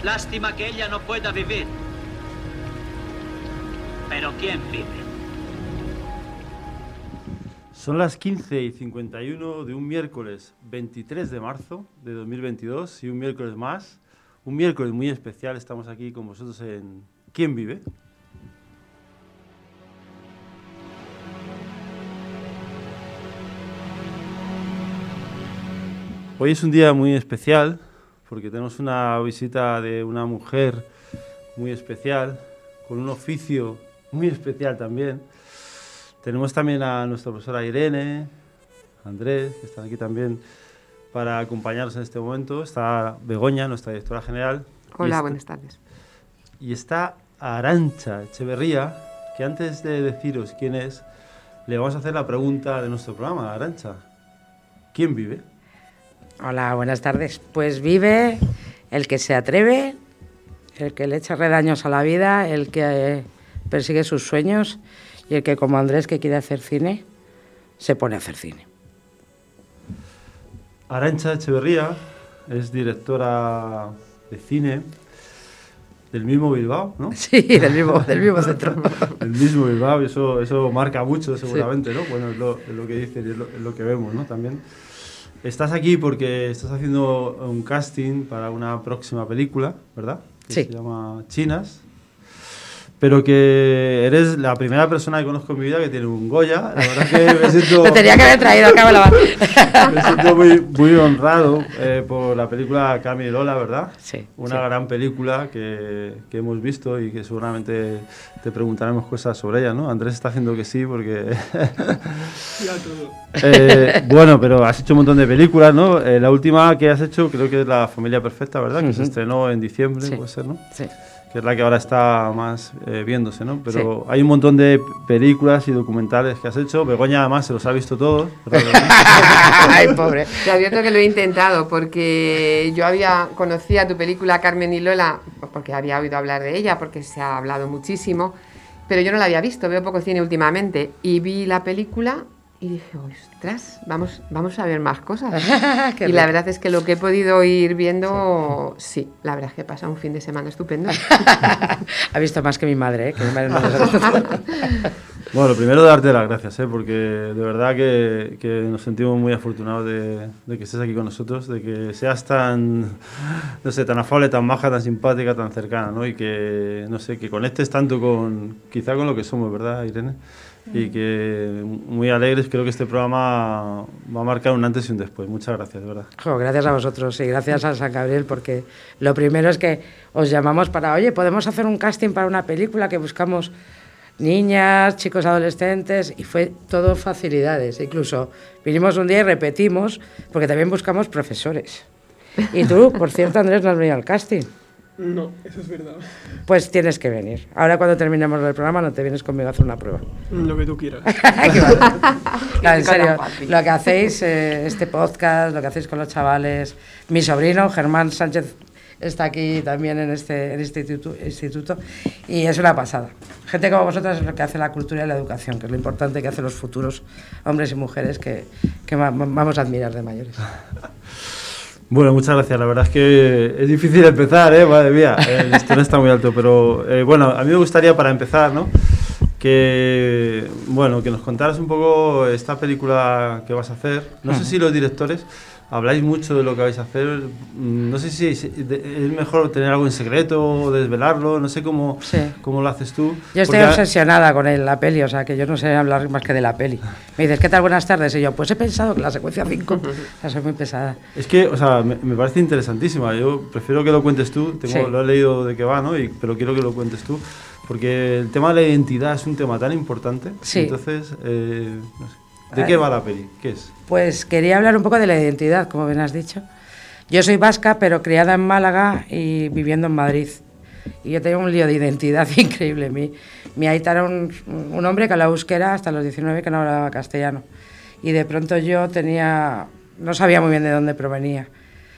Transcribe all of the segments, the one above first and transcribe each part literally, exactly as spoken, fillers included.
Lástima que ella no pueda vivir. Pero ¿quién vive? Son las quince y cincuenta y uno de un miércoles veintitrés de marzo de dos mil veintidós y un miércoles más, un miércoles muy especial. Estamos aquí con vosotros en ¿Quién vive? Hoy es un día muy especial porque tenemos una visita de una mujer muy especial, con un oficio muy especial también. Tenemos también a nuestra profesora Irene, Andrés, que están aquí también para acompañarnos en este momento. Está Begoña, nuestra directora general. Hola, está, buenas tardes. Y está Arantxa Echeverría, que antes de deciros quién es, le vamos a hacer la pregunta de nuestro programa. Arantxa, ¿quién vive? Hola, buenas tardes. Pues vive el que se atreve, el que le echa redaños a la vida, el que persigue sus sueños y el que, como Andrés, que quiere hacer cine, se pone a hacer cine. Arantxa Echeverría es directora de cine del mismo Bilbao, ¿no? Sí, del mismo, del mismo centro. El mismo Bilbao, y eso, eso marca mucho seguramente, sí. ¿No? Bueno, es lo, es lo que dicen y es lo, es lo que vemos, ¿no? También. Estás aquí porque estás haciendo un casting para una próxima película, ¿verdad? Que sí. Se llama Chinas. Pero que eres la primera persona que conozco en mi vida que tiene un Goya. La verdad que me siento... Me tenía que haber traído, acá la Me siento muy, muy honrado eh, por la película Carmen y Lola, ¿verdad? Sí. Una sí. gran película que, que hemos visto y que seguramente te preguntaremos cosas sobre ella, ¿no? Andrés está haciendo que sí porque... Ya todo. eh, bueno, pero has hecho un montón de películas, ¿no? Eh, la última que has hecho creo que es La familia perfecta, ¿verdad? Que uh-huh. se estrenó en diciembre, sí. puede ser, ¿no? Sí. Que es la que ahora está más eh, viéndose, ¿no? Pero sí. Hay un montón de películas y documentales que has hecho. Begoña además se los ha visto todos. Ay, pobre. Te advierto que lo he intentado porque yo había conocía tu película Carmen y Lola porque había oído hablar de ella, porque se ha hablado muchísimo, pero yo no la había visto, veo poco cine últimamente, y vi la película y dije, ostras, vamos, vamos a ver más cosas. Y rico. La verdad es que lo que he podido ir viendo, sí, sí la verdad es que he pasado un fin de semana estupendo. Ha visto más que mi madre, ¿eh? Que mi madre no Bueno, lo primero darte las gracias, ¿eh? Porque de verdad que, que nos sentimos muy afortunados de, de que estés aquí con nosotros, de que seas tan, no sé, tan afable, tan maja, tan simpática, tan cercana, ¿no? Y que, no sé, que conectes tanto con, quizá con lo que somos, ¿verdad, Irene? Y que muy alegres, creo que este programa va a marcar un antes y un después. Muchas gracias, de verdad. Jo, gracias a vosotros y gracias a San Gabriel, porque lo primero es que os llamamos para, oye, podemos hacer un casting para una película que buscamos niñas, chicos adolescentes, y fue todo facilidades. Incluso vinimos un día y repetimos, porque también buscamos profesores. Y tú, por cierto, Andrés, no has venido al casting. No, eso es verdad. Pues tienes que venir. Ahora cuando terminemos el programa no te vienes conmigo a hacer una prueba. Lo que tú quieras. No, en serio, lo que hacéis, eh, este podcast, lo que hacéis con los chavales. Mi sobrino, Germán Sánchez, está aquí también en este, en este instituto, instituto y es una pasada. Gente como vosotras es lo que hace la cultura y la educación, que es lo importante que hacen los futuros hombres y mujeres que, que vamos a admirar de mayores. Bueno, muchas gracias. La verdad es que es difícil empezar, ¿eh? Madre mía, el listón está muy alto. Pero, eh, bueno, a mí me gustaría, para empezar, ¿no? Que, bueno, que nos contaras un poco esta película que vas a hacer. No sé si los directores habláis mucho de lo que vais a hacer. No sé si es mejor tener algo en secreto o desvelarlo. No sé cómo, sí. cómo lo haces tú. Yo estoy Porque obsesionada con el, la peli, o sea, que yo no sé hablar más que de la peli. Me dices, ¿qué tal? Buenas tardes. Y yo, pues he pensado que la secuencia cinco, o sea, soy muy pesada. Es que, o sea, me, me parece interesantísima. Yo prefiero que lo cuentes tú. Tengo, sí. Lo he leído de qué va, ¿no? Y, pero quiero que lo cuentes tú. Porque el tema de la identidad es un tema tan importante. Sí. Entonces, eh, no sé. ¿De qué va la peli? ¿Qué es? Pues quería hablar un poco de la identidad, como bien has dicho. Yo soy vasca, pero criada en Málaga y viviendo en Madrid. Y yo tenía un lío de identidad increíble. Mi, mi aita era un, un hombre que hablaba euskera hasta los diecinueve, que no hablaba castellano. Y de pronto yo tenía... no sabía muy bien de dónde provenía.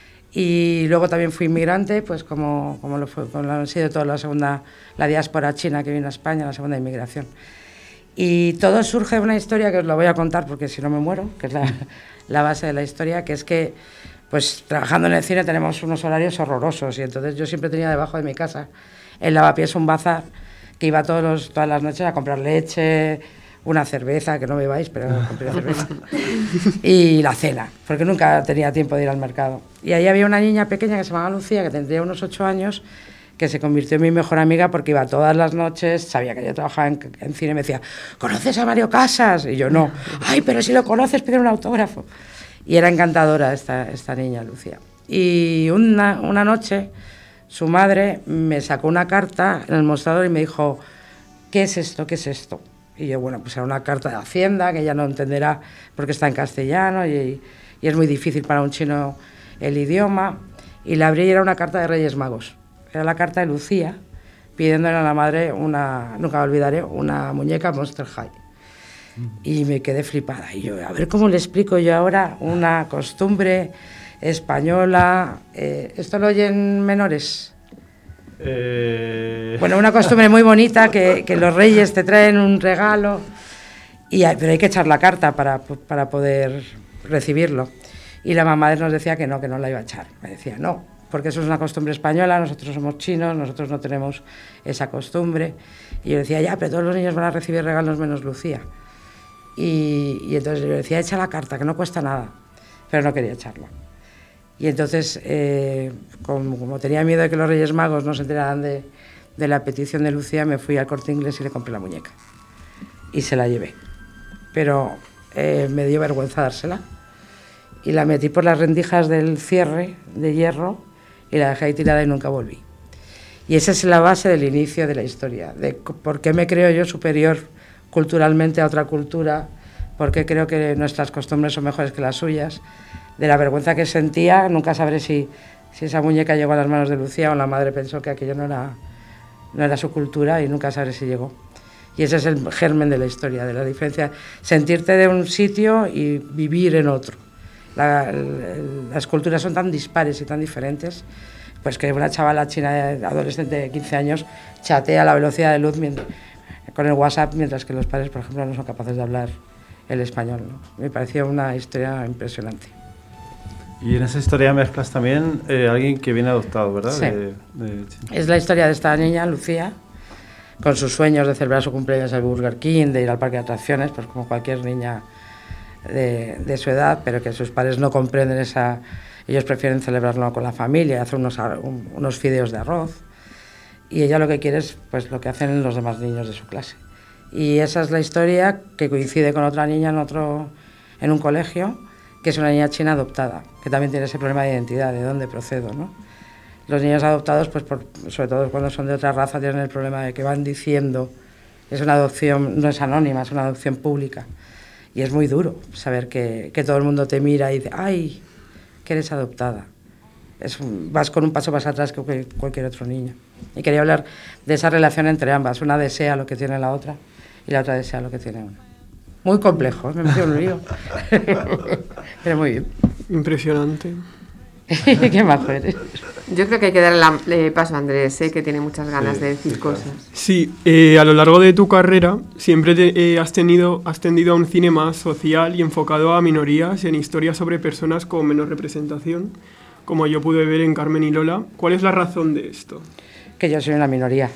Y luego también fui inmigrante, pues como, como lo fue, como lo han sido toda la segunda... la diáspora china que vino a España, la segunda inmigración. Y todo surge de una historia que os la voy a contar porque si no me muero, que es la, la base de la historia, que es que pues trabajando en el cine tenemos unos horarios horrorosos y entonces yo siempre tenía debajo de mi casa, en Lavapiés, un bazar que iba todos los, todas las noches a comprar leche, una cerveza, que no me vais, pero compré cerveza, y la cena, porque nunca tenía tiempo de ir al mercado. Y ahí había una niña pequeña que se llamaba Lucía, que tendría unos ocho años, que se convirtió en mi mejor amiga porque iba todas las noches, sabía que yo trabajaba en, en cine, y me decía, ¿conoces a Mario Casas? Y yo, no. Ay, pero si lo conoces, pide un autógrafo. Y era encantadora esta, esta niña, Lucía. Y una, una noche, su madre me sacó una carta en el mostrador y me dijo, ¿qué es esto? ¿Qué es esto? Y yo, bueno, pues era una carta de Hacienda, que ella no entenderá porque está en castellano y, y es muy difícil para un chino el idioma. Y la abrí y era una carta de Reyes Magos. Era la carta de Lucía, pidiéndole a la madre una, nunca me olvidaré, una muñeca Monster High. Y me quedé flipada. Y yo, a ver cómo le explico yo ahora una costumbre española. Eh, ¿Esto lo oyen menores? Eh... Bueno, una costumbre muy bonita, que, que los reyes te traen un regalo, y hay, pero hay que echar la carta para, para poder recibirlo. Y la mamá nos decía que no, que no la iba a echar. Me decía, no, porque eso es una costumbre española, nosotros somos chinos, nosotros no tenemos esa costumbre. Y yo decía, ya, pero todos los niños van a recibir regalos menos Lucía. Y, y entonces yo decía, echa la carta, que no cuesta nada, pero no quería echarla. Y entonces, eh, como, como tenía miedo de que los Reyes Magos no se enteraran de, de la petición de Lucía, me fui al Corte Inglés y le compré la muñeca. Y se la llevé. Pero eh, me dio vergüenza dársela. Y la metí por las rendijas del cierre de hierro y la dejé ahí tirada y nunca volví. Y esa es la base del inicio de la historia, de por qué me creo yo superior culturalmente a otra cultura, por qué creo que nuestras costumbres son mejores que las suyas. De la vergüenza que sentía, nunca sabré si, si esa muñeca llegó a las manos de Lucía o la madre pensó que aquello no era, no era su cultura y nunca sabré si llegó. Y ese es el germen de la historia, de la diferencia, sentirte de un sitio y vivir en otro. La, el, las culturas son tan dispares y tan diferentes, pues que una chavala china adolescente de quince años chatea a la velocidad de luz mientras, con el WhatsApp, mientras que los padres, por ejemplo, no son capaces de hablar el español, ¿no? Me pareció una historia impresionante. Y en esa historia mezclas también eh, alguien que viene adoptado, ¿verdad? Sí. De, de es la historia de esta niña, Lucía, con sus sueños de celebrar su cumpleaños en el Burger King, de ir al parque de atracciones, pues como cualquier niña de, de su edad, pero que sus padres no comprenden esa... Ellos prefieren celebrarlo con la familia, hacer unos, un, unos fideos de arroz, y ella lo que quiere es pues, lo que hacen los demás niños de su clase. Y esa es la historia que coincide con otra niña en, otro, en un colegio, que es una niña china adoptada, que también tiene ese problema de identidad, de dónde procedo, ¿no? Los niños adoptados, pues por, sobre todo cuando son de otra raza, tienen el problema de que van diciendo, es una adopción, no es anónima, es una adopción pública. Y es muy duro saber que, que todo el mundo te mira y dice, ¡ay, que eres adoptada! Es un, vas con un paso más atrás que cualquier otro niño. Y quería hablar de esa relación entre ambas. Una desea lo que tiene la otra y la otra desea lo que tiene una. Muy complejo, me he metido en un lío. Pero muy bien. Impresionante. Qué majo eres. Yo creo que hay que darle la, eh, paso a Andrés, eh, que tiene muchas ganas Sí, de decir sí, cosas. claro. Sí, eh, a lo largo de tu carrera siempre te, eh, has, tenido, has tendido a un cine más social y enfocado a minorías en historias sobre personas con menos representación, como yo pude ver en Carmen y Lola. ¿Cuál es la razón de esto? Que yo soy una minoría.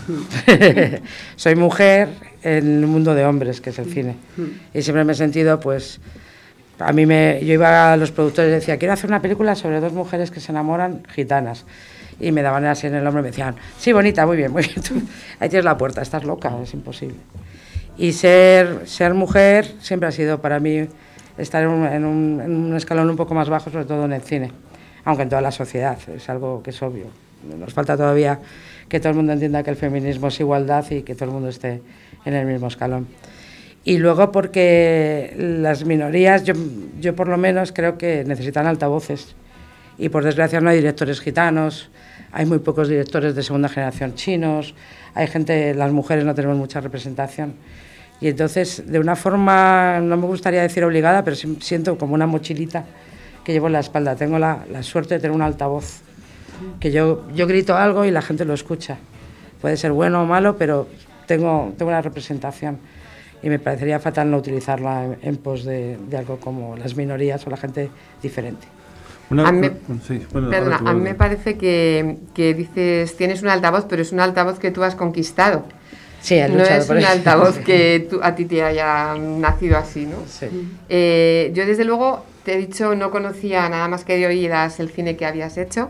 Soy mujer en un mundo de hombres, que es el cine. Y siempre me he sentido, pues... A mí me, yo iba a los productores y decía, quiero hacer una película sobre dos mujeres que se enamoran gitanas. Y me daban así en el hombro y me decían, sí, bonita, muy bien, muy bien. Tú, ahí tienes la puerta, estás loca, es imposible. Y ser, ser mujer siempre ha sido para mí estar en un, en, un, en un escalón un poco más bajo, sobre todo en el cine. Aunque en toda la sociedad, es algo que es obvio. Nos falta todavía que todo el mundo entienda que el feminismo es igualdad y que todo el mundo esté en el mismo escalón. Y luego porque las minorías, yo, yo por lo menos creo que necesitan altavoces. Y por desgracia no hay directores gitanos, hay muy pocos directores de segunda generación chinos, hay gente, las mujeres no tenemos mucha representación. Y entonces, de una forma, no me gustaría decir obligada, pero siento como una mochilita que llevo en la espalda. Tengo la, la suerte de tener un altavoz, que yo, yo grito algo y la gente lo escucha. Puede ser bueno o malo, pero tengo, tengo una representación. Y me parecería fatal no utilizarla en, en pos de, de algo como las minorías o la gente diferente. Una, a mí, sí, bueno, perdona, a mí me parece que, que dices, tienes un altavoz, pero es un altavoz que tú has conquistado. Sí, he no luchado es por un eso. altavoz que tú, a ti te haya nacido así, ¿no? Sí. Eh, yo desde luego, te he dicho, no conocía nada más que de oídas el cine que habías hecho,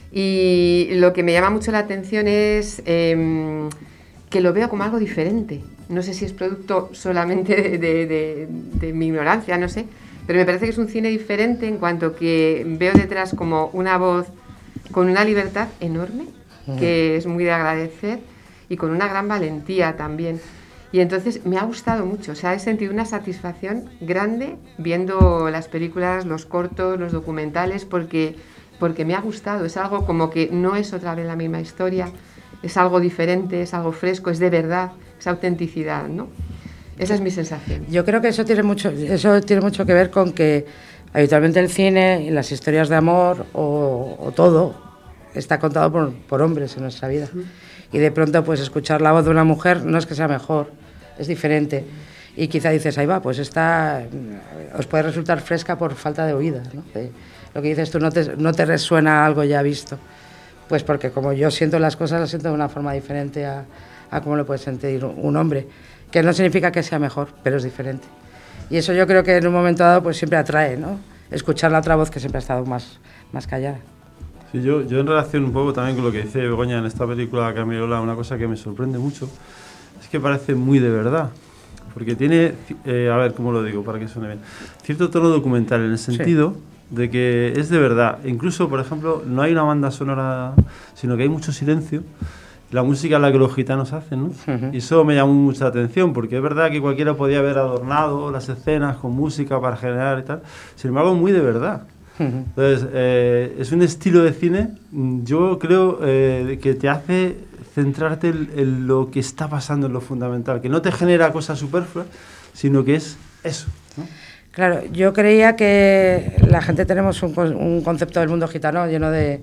y lo que me llama mucho la atención es eh, que lo veo como algo diferente. No sé si es producto solamente de, de, de, de mi ignorancia, no sé, pero me parece que es un cine diferente en cuanto que veo detrás como una voz con una libertad enorme, que es muy de agradecer, y con una gran valentía también. Y entonces me ha gustado mucho, o sea, he sentido una satisfacción grande viendo las películas, los cortos, los documentales, porque, porque me ha gustado. Es algo como que no es otra vez la misma historia, es algo diferente, es algo fresco, es de verdad, es autenticidad, ¿no? Esa es mi sensación. Yo creo que eso tiene mucho, eso tiene mucho que ver con que habitualmente el cine y las historias de amor o, o todo está contado por, por hombres en nuestra vida. Uh-huh. Y de pronto pues escuchar la voz de una mujer no es que sea mejor, es diferente. Y quizá dices, ahí va, pues esta os puede resultar fresca por falta de oídas, ¿no? De, lo que dices tú, no te, no te resuena algo ya visto. Pues porque como yo siento las cosas, las siento de una forma diferente a, a cómo lo puede sentir un hombre. Que no significa que sea mejor, pero es diferente. Y eso yo creo que en un momento dado pues siempre atrae, ¿no? Escuchar la otra voz que siempre ha estado más, más callada. Sí, yo, yo en relación un poco también con lo que dice Begoña en esta película Carmen y Lola, una cosa que me sorprende mucho es que parece muy de verdad. Porque tiene, eh, a ver, ¿cómo lo digo? Para que suene bien. Cierto tono documental en el sentido sí. de que es de verdad. Incluso, por ejemplo, no hay una banda sonora, sino que hay mucho silencio. La música es la que los gitanos hacen, ¿no? Uh-huh. Y eso me llamó mucha atención, porque es verdad que cualquiera podía haber adornado las escenas con música para generar y tal. Sin embargo, muy de verdad. Uh-huh. Entonces, eh, es un estilo de cine, yo creo, eh, que te hace centrarte en, en lo que está pasando, en lo fundamental, que no te genera cosas superfluas, sino que es eso, ¿no? Claro, yo creía que la gente tenemos un, un concepto del mundo gitano lleno de,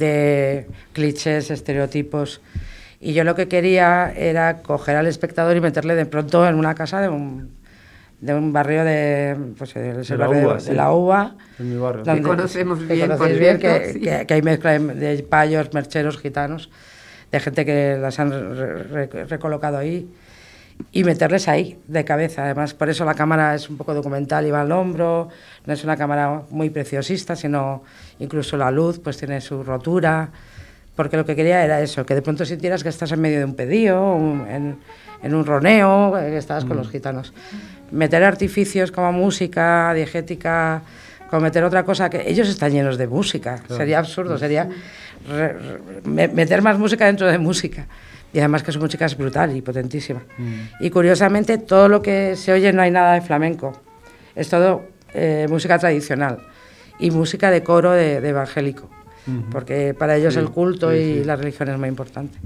de clichés, estereotipos, y yo lo que quería era coger al espectador y meterle de pronto en una casa de un, de un barrio de, pues, de, de, la, barrio uva, de, sí. de la uva, en mi barrio, que conocemos que bien, conocéis bien bien que, sí. que, que hay mezcla de, de payos, mercheros, gitanos, de gente que las han re, re, recolocado ahí, y meterles ahí, de cabeza. Además, por eso la cámara es un poco documental y va al hombro, no es una cámara muy preciosista, sino incluso la luz pues tiene su rotura, porque lo que quería era eso, que de pronto sintieras que estás en medio de un pedío, un, en, en un roneo, que estabas mm. con los gitanos. Meter artificios como música, diegética, como meter otra cosa, que ellos están llenos de música, claro. Sería absurdo, sería re, re, meter más música dentro de música. Y además que su música es brutal y potentísima. Mm. Y curiosamente todo lo que se oye no hay nada de flamenco, es todo eh, música tradicional y música de coro de, de evangélico, mm-hmm. porque para ellos sí, el culto sí, y sí. la religión es muy importante.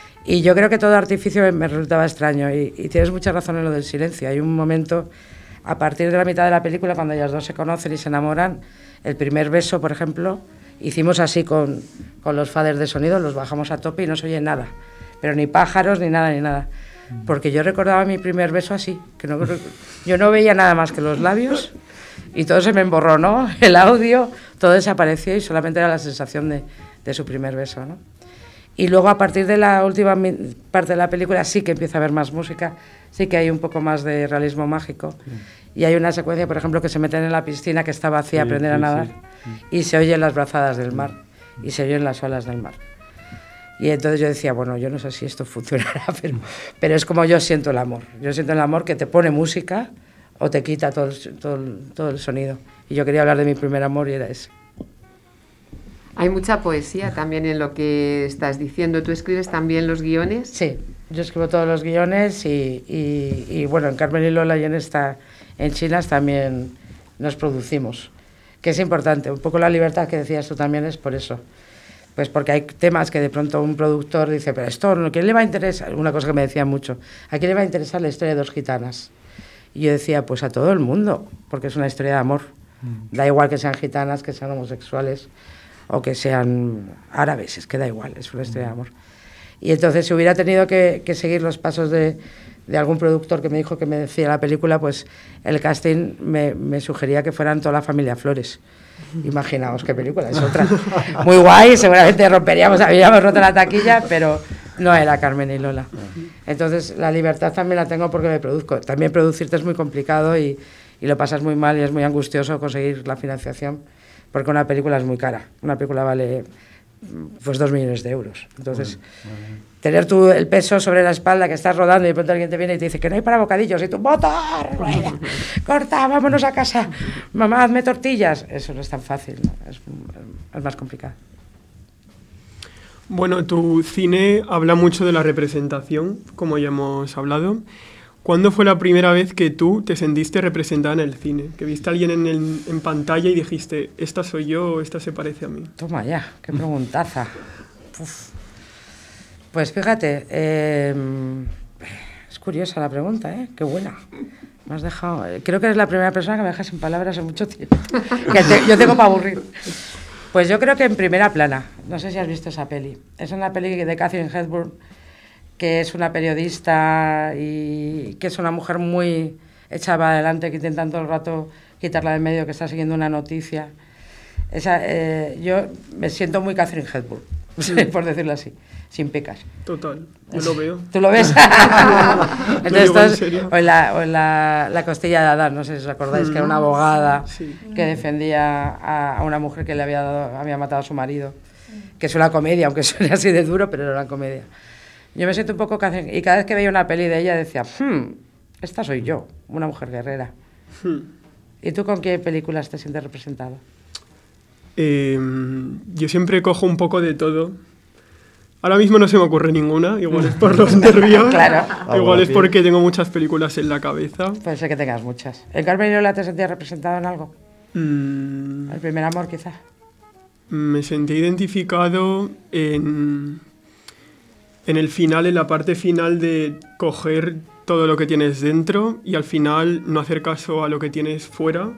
Y yo creo que todo artificio me, me resultaba extraño y, y tienes mucha razón en lo del silencio. Hay un momento, a partir de la mitad de la película, cuando ellas dos se conocen y se enamoran, el primer beso, por ejemplo, hicimos así con, con los faders de sonido, los bajamos a tope y no se oye nada. Pero ni pájaros, ni nada, ni nada. Porque yo recordaba mi primer beso así, que no, yo no veía nada más que los labios y todo se me emborronó, el audio, todo desapareció y solamente era la sensación de, de su primer beso, ¿no? Y luego a partir de la última parte de la película sí que empieza a haber más música, sí que hay un poco más de realismo mágico. Sí. Y hay una secuencia, por ejemplo, que se meten en la piscina que está vacía, sí, a aprender sí, a nadar, sí. y se oyen las brazadas del mar, y se oyen las olas del mar. Y entonces yo decía, bueno, yo no sé si esto funcionará, pero, pero es como yo siento el amor. Yo siento el amor que te pone música o te quita todo el, todo, el, todo el sonido. Y yo quería hablar de mi primer amor y era eso. Hay mucha poesía también en lo que estás diciendo. ¿Tú escribes también los guiones? Sí, yo escribo todos los guiones y, y, y bueno, en Carmen y Lola y en esta, en Chinas también nos producimos. Que es importante, un poco la libertad que decías tú también es por eso. Pues porque hay temas que de pronto un productor dice, pero esto, ¿a quién le va a interesar? Una cosa que me decían mucho, ¿a quién le va a interesar la historia de dos gitanas? Y yo decía, pues a todo el mundo, porque es una historia de amor. Mm. Da igual que sean gitanas, que sean homosexuales o que sean árabes, es que da igual, es una historia de amor. Y entonces si hubiera tenido que, que seguir los pasos de, de algún productor que me dijo que me decía la película, pues el casting me, me sugería que fueran toda la familia Flores. Imaginaos qué película, es otra. Muy guay, seguramente romperíamos, habíamos roto la taquilla, pero no era Carmen y Lola. Entonces la libertad también la tengo porque me produzco. También producirte es muy complicado y, y lo pasas muy mal y es muy angustioso conseguir la financiación, porque una película es muy cara. Una película vale pues dos millones de euros. Entonces, bueno, bueno. tener tú el peso sobre la espalda, que estás rodando y de pronto alguien te viene y te dice que no hay para bocadillos y tú, ¡motor! ¡Corta! ¡Vámonos a casa! Mamá, hazme tortillas. Eso no es tan fácil, ¿no? es, es más complicado. Bueno, tu cine habla mucho de la representación, como ya hemos hablado. ¿Cuándo fue la primera vez que tú te sentiste representada en el cine? Que viste a alguien en, el, en pantalla y dijiste, esta soy yo, esta se parece a mí. Toma ya, qué preguntaza. Uf. Pues fíjate, eh, es curiosa la pregunta, ¿eh? Qué buena. Me has dejado, creo que eres la primera persona que me deja sin palabras en mucho tiempo. Que te, yo tengo para aburrir. Pues yo creo que en Primera Plana. No sé si has visto esa peli. Es una peli de Katharine Hepburn, que es una periodista y que es una mujer muy hecha para adelante, que intentan todo el rato quitarla del medio, que está siguiendo una noticia. Esa, eh, yo me siento muy Katharine Hepburn, sí. por decirlo así, sin pecas. Total, yo lo veo. ¿Tú lo ves? Entonces, esto es, o en, la, o en la, la Costilla de Adán, no sé si os acordáis, mm. que era una abogada sí. que defendía a, a una mujer que le había, dado, había matado a su marido, que es una comedia, aunque suene así de duro, pero era una comedia. Yo me siento un poco... Y cada vez que veía una peli de ella decía, hmm, esta soy yo, una mujer guerrera. Hmm. ¿Y tú con qué películas te sientes representado? Eh, yo siempre cojo un poco de todo. Ahora mismo no se me ocurre ninguna, igual es por los nervios. Claro. Igual es porque tengo muchas películas en la cabeza. Puede ser que tengas muchas. ¿En Carmen y Lola te sentías representado en algo? Mm. ¿El primer amor, quizá? Me sentí identificado en... en el final, en la parte final de coger todo lo que tienes dentro y al final no hacer caso a lo que tienes fuera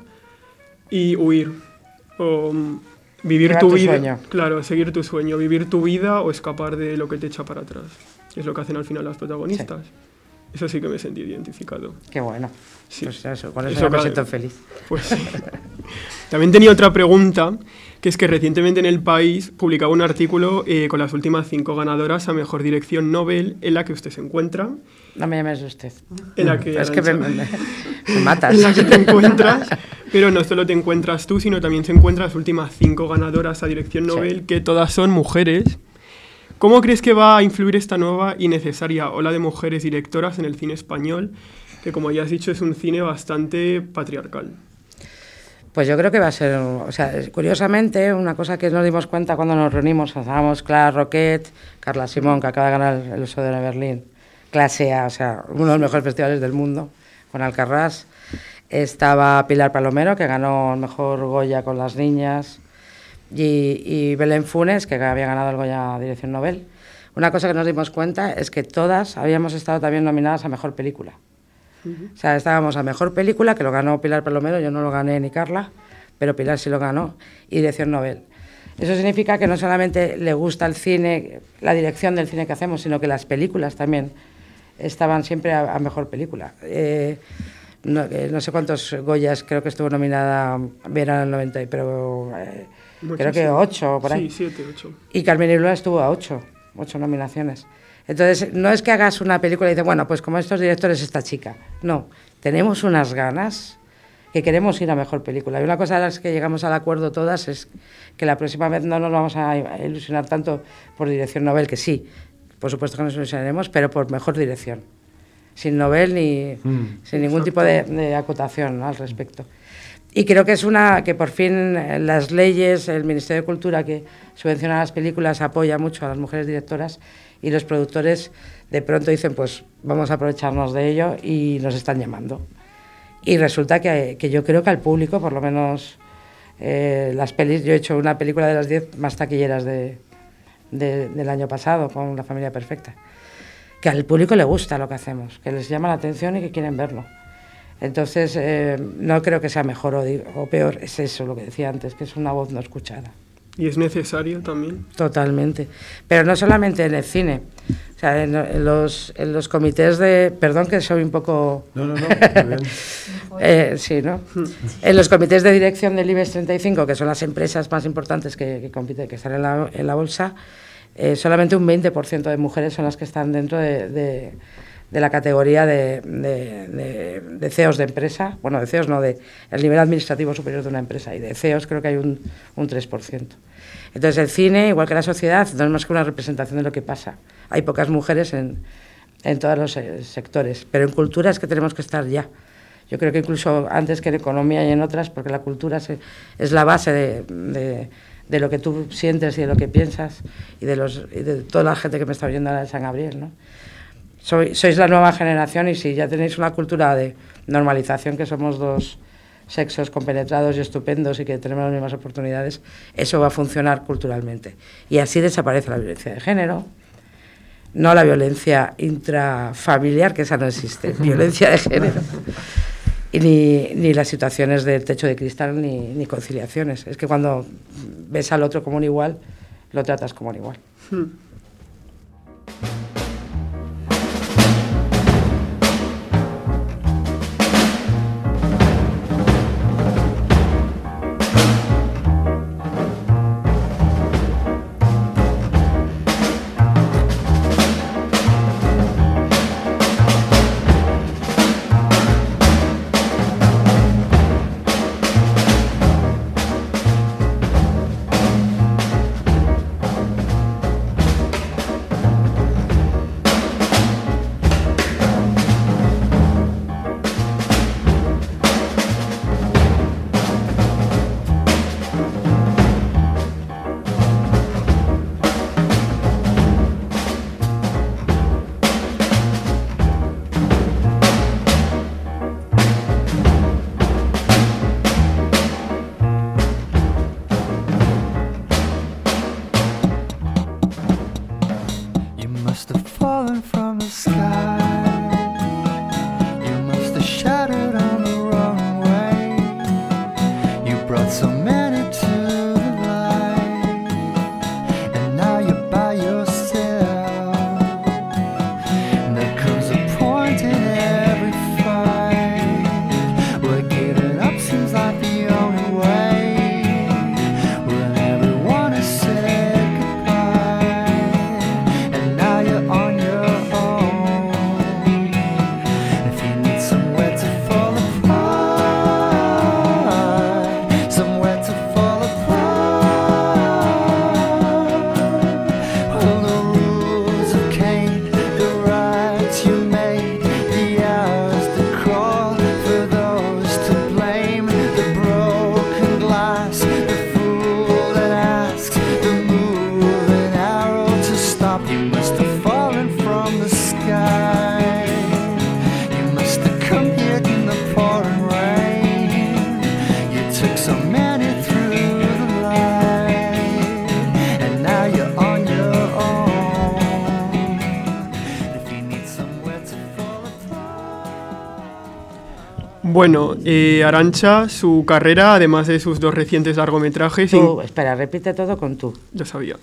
y huir. O vivir Llevar tu, tu vida. Sueño. Claro, seguir tu sueño, vivir tu vida o escapar de lo que te echa para atrás. Es lo que hacen al final las protagonistas. Sí. Eso sí que me sentí identificado. Qué bueno. Sí. Pues eso, con eso, eso me siento feliz. Pues sí. También tenía otra pregunta, que es que recientemente en El País publicaba un artículo eh, con las últimas cinco ganadoras a Mejor Dirección Nobel, en la que usted se encuentra. No me llames usted. En la que, es que me, me, me matas. En la que te encuentras, pero no solo te encuentras tú, sino también se encuentran las últimas cinco ganadoras a Dirección Nobel, sí. que todas son mujeres. ¿Cómo crees que va a influir esta nueva y necesaria ola de mujeres directoras en el cine español, que como ya has dicho es un cine bastante patriarcal? Pues yo creo que va a ser, o sea, curiosamente, una cosa que nos dimos cuenta cuando nos reunimos, estábamos Clara Roquet, Carla Simón, que acaba de ganar el Oso de Berlín, clase A, o sea, uno de los mejores festivales del mundo, con Alcarrás. Estaba Pilar Palomero, que ganó el mejor Goya con Las Niñas, y, y Belén Funes, que había ganado el Goya Dirección Nobel. Una cosa que nos dimos cuenta es que todas habíamos estado también nominadas a Mejor Película. Uh-huh. O sea, estábamos a Mejor Película, que lo ganó Pilar Palomero, yo no lo gané ni Carla, pero Pilar sí lo ganó, y Dirección Nobel. Eso significa que no solamente le gusta el cine, la dirección del cine que hacemos, sino que las películas también estaban siempre a, a Mejor Película. Eh, no, eh, no sé cuántos Goyas, creo que estuvo nominada Vera en el noventa, pero eh, creo que ocho, por ahí. Sí, siete, ocho. Y Carmen y Lola estuvo a ocho, ocho nominaciones. Entonces, no es que hagas una película y dices, bueno, pues como estos directores, esta chica. No, tenemos unas ganas que queremos ir a Mejor Película. Y una cosa de las que llegamos al acuerdo todas es que la próxima vez no nos vamos a ilusionar tanto por Dirección Nobel, que sí, por supuesto que nos ilusionaremos, pero por Mejor Dirección. Sin Nobel ni mm, sin ningún exacto. tipo de, de acotación, ¿no?, al respecto. Y creo que es una que por fin las leyes, el Ministerio de Cultura que subvenciona las películas apoya mucho a las mujeres directoras y los productores de pronto dicen, pues vamos a aprovecharnos de ello y nos están llamando. Y resulta que, que yo creo que al público, por lo menos eh, las pelis, yo he hecho una película de las diez más taquilleras de, de, del año pasado con La Familia Perfecta, que al público le gusta lo que hacemos, que les llama la atención y que quieren verlo. Entonces, eh, no creo que sea mejor o, o peor, es eso lo que decía antes, que es una voz no escuchada. Y es necesario también. Totalmente. Pero no solamente en el cine. O sea, en, en, los, en los comités de... Perdón que soy un poco... No, no, no. Muy bien. eh, sí, ¿no? En los comités de dirección del IBEX treinta y cinco, que son las empresas más importantes que, que compiten, que están en la, en la bolsa, eh, solamente un veinte por ciento de mujeres son las que están dentro de... de de la categoría de, de, de, de C E Os de empresa, bueno, de C E Os no, de el nivel administrativo superior de una empresa, y de C E Os creo que hay un, un tres por ciento. Entonces el cine, igual que la sociedad, no es más que una representación de lo que pasa. Hay pocas mujeres en, en todos los sectores, pero en cultura es que tenemos que estar ya. Yo creo que incluso antes que en economía y en otras, porque la cultura se, es la base de, de, de lo que tú sientes y de lo que piensas, y de, los, y de toda la gente que me está oyendo ahora de San Gabriel, ¿no? Soy, sois la nueva generación y si ya tenéis una cultura de normalización, que somos dos sexos compenetrados y estupendos y que tenemos las mismas oportunidades, eso va a funcionar culturalmente. Y así desaparece la violencia de género, no la violencia intrafamiliar, que esa no existe, violencia de género, y ni, ni las situaciones del techo de cristal ni, ni conciliaciones. Es que cuando ves al otro como un igual, lo tratas como un igual. Hmm. Bueno, eh, Arantxa, su carrera, además de sus dos recientes largometrajes... Tú, espera, repite todo con tú. Yo sabía.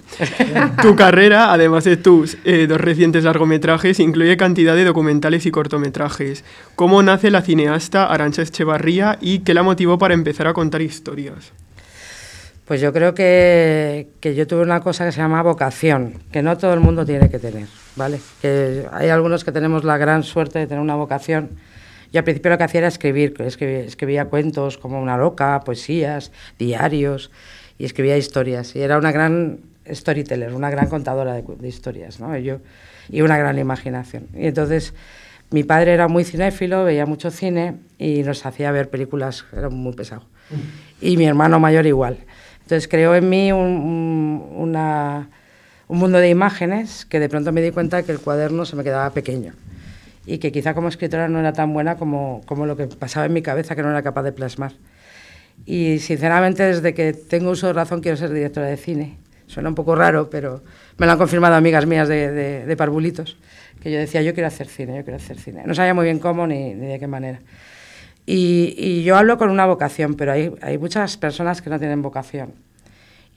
Tu carrera, además de tus eh, dos recientes largometrajes, incluye cantidad de documentales y cortometrajes. ¿Cómo nace la cineasta Arantxa Echevarría y qué la motivó para empezar a contar historias? Pues yo creo que, que yo tuve una cosa que se llama vocación, que no todo el mundo tiene que tener, ¿vale? Que hay algunos que tenemos la gran suerte de tener una vocación. Yo al principio lo que hacía era escribir, escribía, escribía cuentos como una loca, poesías, diarios, y escribía historias. Y era una gran storyteller, una gran contadora de, de historias, ¿no? Y, yo, y una gran imaginación. Y entonces mi padre era muy cinéfilo, veía mucho cine y nos hacía ver películas, era muy pesado. Y mi hermano mayor igual. Entonces creó en mí un, un, una, un mundo de imágenes que de pronto me di cuenta que el cuaderno se me quedaba pequeño. Y que quizá como escritora no era tan buena como, como lo que pasaba en mi cabeza, que no era capaz de plasmar. Y sinceramente, desde que tengo uso de razón, quiero ser directora de cine. Suena un poco raro, pero me lo han confirmado amigas mías de, de, de parvulitos, que yo decía, yo quiero hacer cine, yo quiero hacer cine. No sabía muy bien cómo ni, ni de qué manera. Y, y yo hablo con una vocación, pero hay, hay muchas personas que no tienen vocación.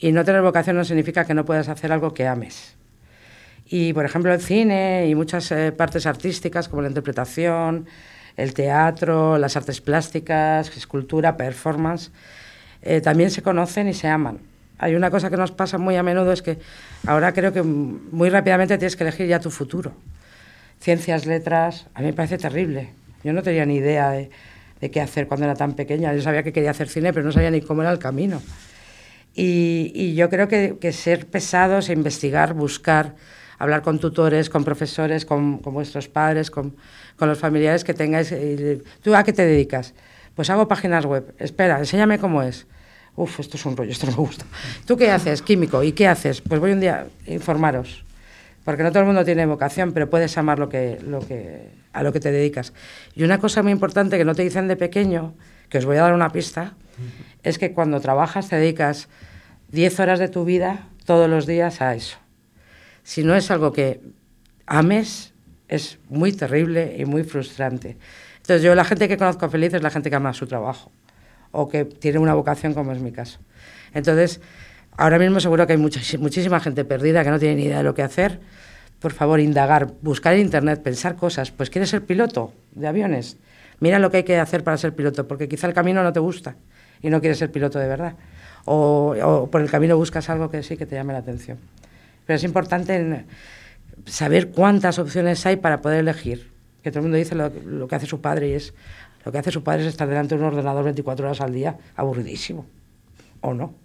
Y no tener vocación no significa que no puedas hacer algo que ames. Y, por ejemplo, el cine y muchas eh, partes artísticas, como la interpretación, el teatro, las artes plásticas, escultura, performance, eh, también se conocen y se aman. Hay una cosa que nos pasa muy a menudo, es que ahora creo que muy rápidamente tienes que elegir ya tu futuro. Ciencias, letras, a mí me parece terrible. Yo no tenía ni idea de, de qué hacer cuando era tan pequeña. Yo sabía que quería hacer cine, pero no sabía ni cómo era el camino. Y, y yo creo que, que ser pesados e investigar, buscar, hablar con tutores, con profesores, con, con vuestros padres, con, con los familiares que tengáis. Y, ¿tú a qué te dedicas? Pues hago páginas web. Espera, enséñame cómo es. Uf, esto es un rollo, esto no me gusta. ¿Tú qué haces? Químico. ¿Y qué haces? Pues voy un día a informaros. Porque no todo el mundo tiene vocación, pero puedes amar lo que, lo que, a lo que te dedicas. Y una cosa muy importante que no te dicen de pequeño, que os voy a dar una pista, es que cuando trabajas te dedicas diez horas de tu vida todos los días a eso. Si no es algo que ames, es muy terrible y muy frustrante. Entonces yo la gente que conozco feliz es la gente que ama su trabajo o que tiene una vocación, como es mi caso. Entonces, ahora mismo seguro que hay mucha, muchísima gente perdida que no tiene ni idea de lo que hacer. Por favor, indagar, buscar en internet, pensar cosas. Pues ¿quieres ser piloto de aviones? Mira lo que hay que hacer para ser piloto, porque quizá el camino no te gusta y no quieres ser piloto de verdad. O, o por el camino buscas algo que sí que te llame la atención. Pero es importante saber cuántas opciones hay para poder elegir. Que todo el mundo dice lo, lo que hace su padre, y es lo que hace su padre es estar delante de un ordenador veinticuatro horas al día, aburridísimo. ¿O no?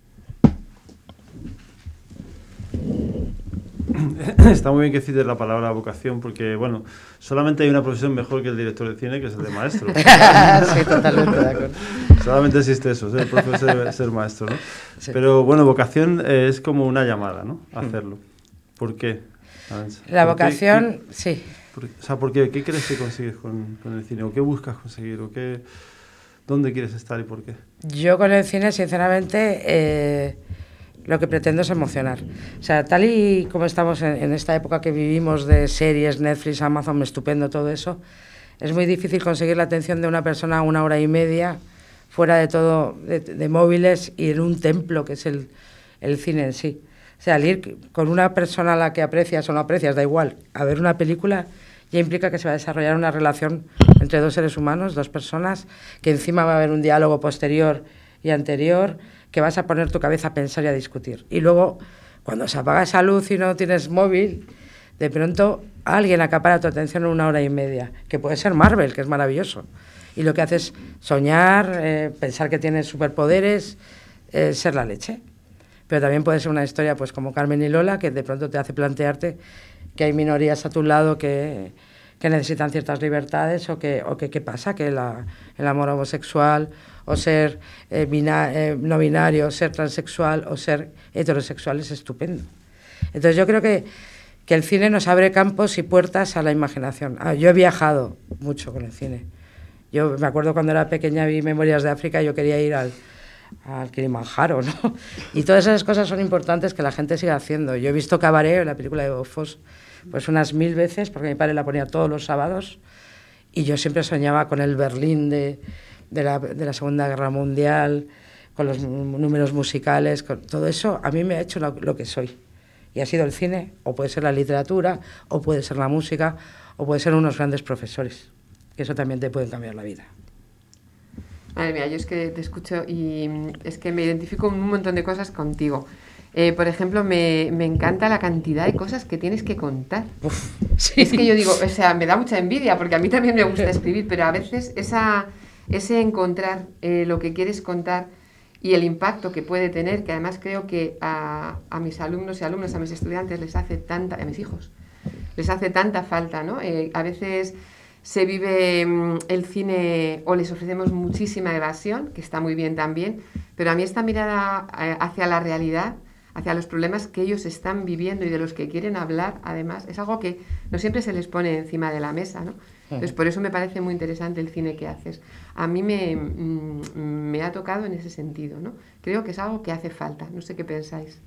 Está muy bien que cites la palabra vocación, porque, bueno, solamente hay una profesión mejor que el director de cine, que es el de maestro. Sí, totalmente de acuerdo. Solamente existe eso, ser profe, ser, ser maestro, ¿no? Sí. Pero, bueno, vocación es como una llamada, ¿no? Hacerlo. ¿Por qué? La ¿Por vocación, qué, qué, sí. Por, o sea, ¿por qué? ¿Qué crees que consigues con, con el cine? ¿O qué buscas conseguir? ¿O qué, dónde quieres estar y por qué? Yo con el cine, sinceramente, eh, lo que pretendo es emocionar. O sea, tal y como estamos en, en esta época que vivimos de series, Netflix, Amazon, estupendo todo eso, es muy difícil conseguir la atención de una persona una hora y media fuera de todo, de, de móviles y en un templo que es el, el cine en sí. O sea, al ir con una persona a la que aprecias o no aprecias, da igual, a ver una película ya implica que se va a desarrollar una relación entre dos seres humanos, dos personas, que encima va a haber un diálogo posterior y anterior, que vas a poner tu cabeza a pensar y a discutir. Y luego, cuando se apaga esa luz y no tienes móvil, de pronto alguien acapara tu atención en una hora y media, que puede ser Marvel, que es maravilloso. Y lo que hace es soñar, eh, pensar que tienes superpoderes, eh, ser la leche. Pero también puede ser una historia pues como Carmen y Lola, que de pronto te hace plantearte que hay minorías a tu lado que, que necesitan ciertas libertades, o que, o que qué pasa, que la, el amor homosexual, o ser eh, bina, eh, no binario, ser transexual, o ser heterosexual es estupendo. Entonces yo creo que, que el cine nos abre campos y puertas a la imaginación. Ah, yo he viajado mucho con el cine. Yo me acuerdo cuando era pequeña, vi Memorias de África, yo quería ir al... al Kilimanjaro, ¿no? Y todas esas cosas son importantes que la gente siga haciendo. Yo he visto Cabaret, la película de Fos, pues unas mil veces, porque mi padre la ponía todos los sábados, y yo siempre soñaba con el Berlín de, de, la, de la Segunda Guerra Mundial, con los números musicales, con todo eso. A mí me ha hecho lo, lo que soy. Y ha sido el cine, o puede ser la literatura, o puede ser la música, o puede ser unos grandes profesores, que eso también te puede cambiar la vida. Madre mía, yo es que te escucho y es que me identifico un montón de cosas contigo. Eh, por ejemplo, me, me encanta la cantidad de cosas que tienes que contar. Uf, sí. Es que yo digo, o sea, me da mucha envidia, porque a mí también me gusta escribir, pero a veces esa, ese encontrar eh, lo que quieres contar y el impacto que puede tener, que además creo que a, a mis alumnos y alumnas, a mis estudiantes les hace tanta, a mis hijos, les hace tanta falta, ¿no? Eh, a veces se vive mmm, el cine o les ofrecemos muchísima evasión, que está muy bien también, pero a mí esta mirada eh, hacia la realidad, hacia los problemas que ellos están viviendo y de los que quieren hablar, además, es algo que no siempre se les pone encima de la mesa, ¿no? Entonces, por eso me parece muy interesante el cine que haces. A mí me, mm, me ha tocado en ese sentido, ¿no? Creo que es algo que hace falta, no sé qué pensáis.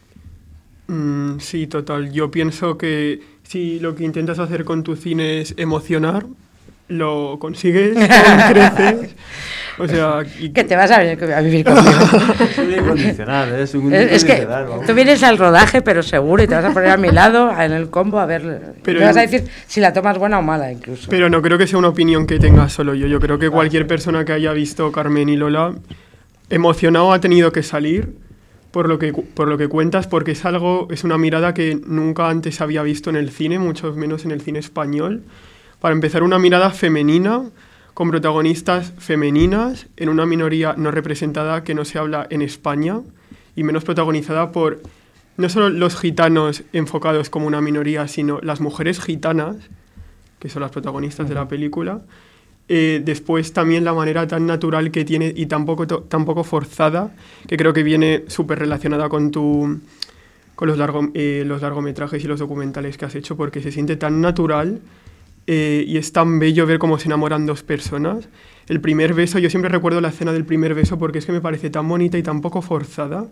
Mm, sí, total. Yo pienso que si lo que intentas hacer con tu cine es emocionar, lo consigues, creces. O sea, y... que te vas a, venir a vivir conmigo. Es un incondicional, ¿eh? Es un Es, es que incondicional, vamos. tú vienes al rodaje, pero seguro, y te vas a poner a mi lado en el combo a ver. Pero me vas a en- decir si la tomas buena o mala, incluso. Pero no creo que sea una opinión que tenga solo yo. Yo creo que cualquier persona que haya visto Carmen y Lola, emocionado ha tenido que salir por lo que, cu- por lo que cuentas, porque es algo, es una mirada que nunca antes había visto en el cine, mucho menos en el cine español. Para empezar, una mirada femenina, con protagonistas femeninas, en una minoría no representada que no se habla en España, y menos protagonizada por no solo los gitanos enfocados como una minoría, sino las mujeres gitanas, que son las protagonistas de la película. Eh, después también la manera tan natural que tiene y tan poco, to- tan poco forzada, que creo que viene súper relacionada con tu con los, largo, eh, los largometrajes y los documentales que has hecho, porque se siente tan natural eh, y es tan bello ver cómo se enamoran dos personas. El primer beso, yo siempre recuerdo la escena del primer beso porque es que me parece tan bonita y tan poco forzada.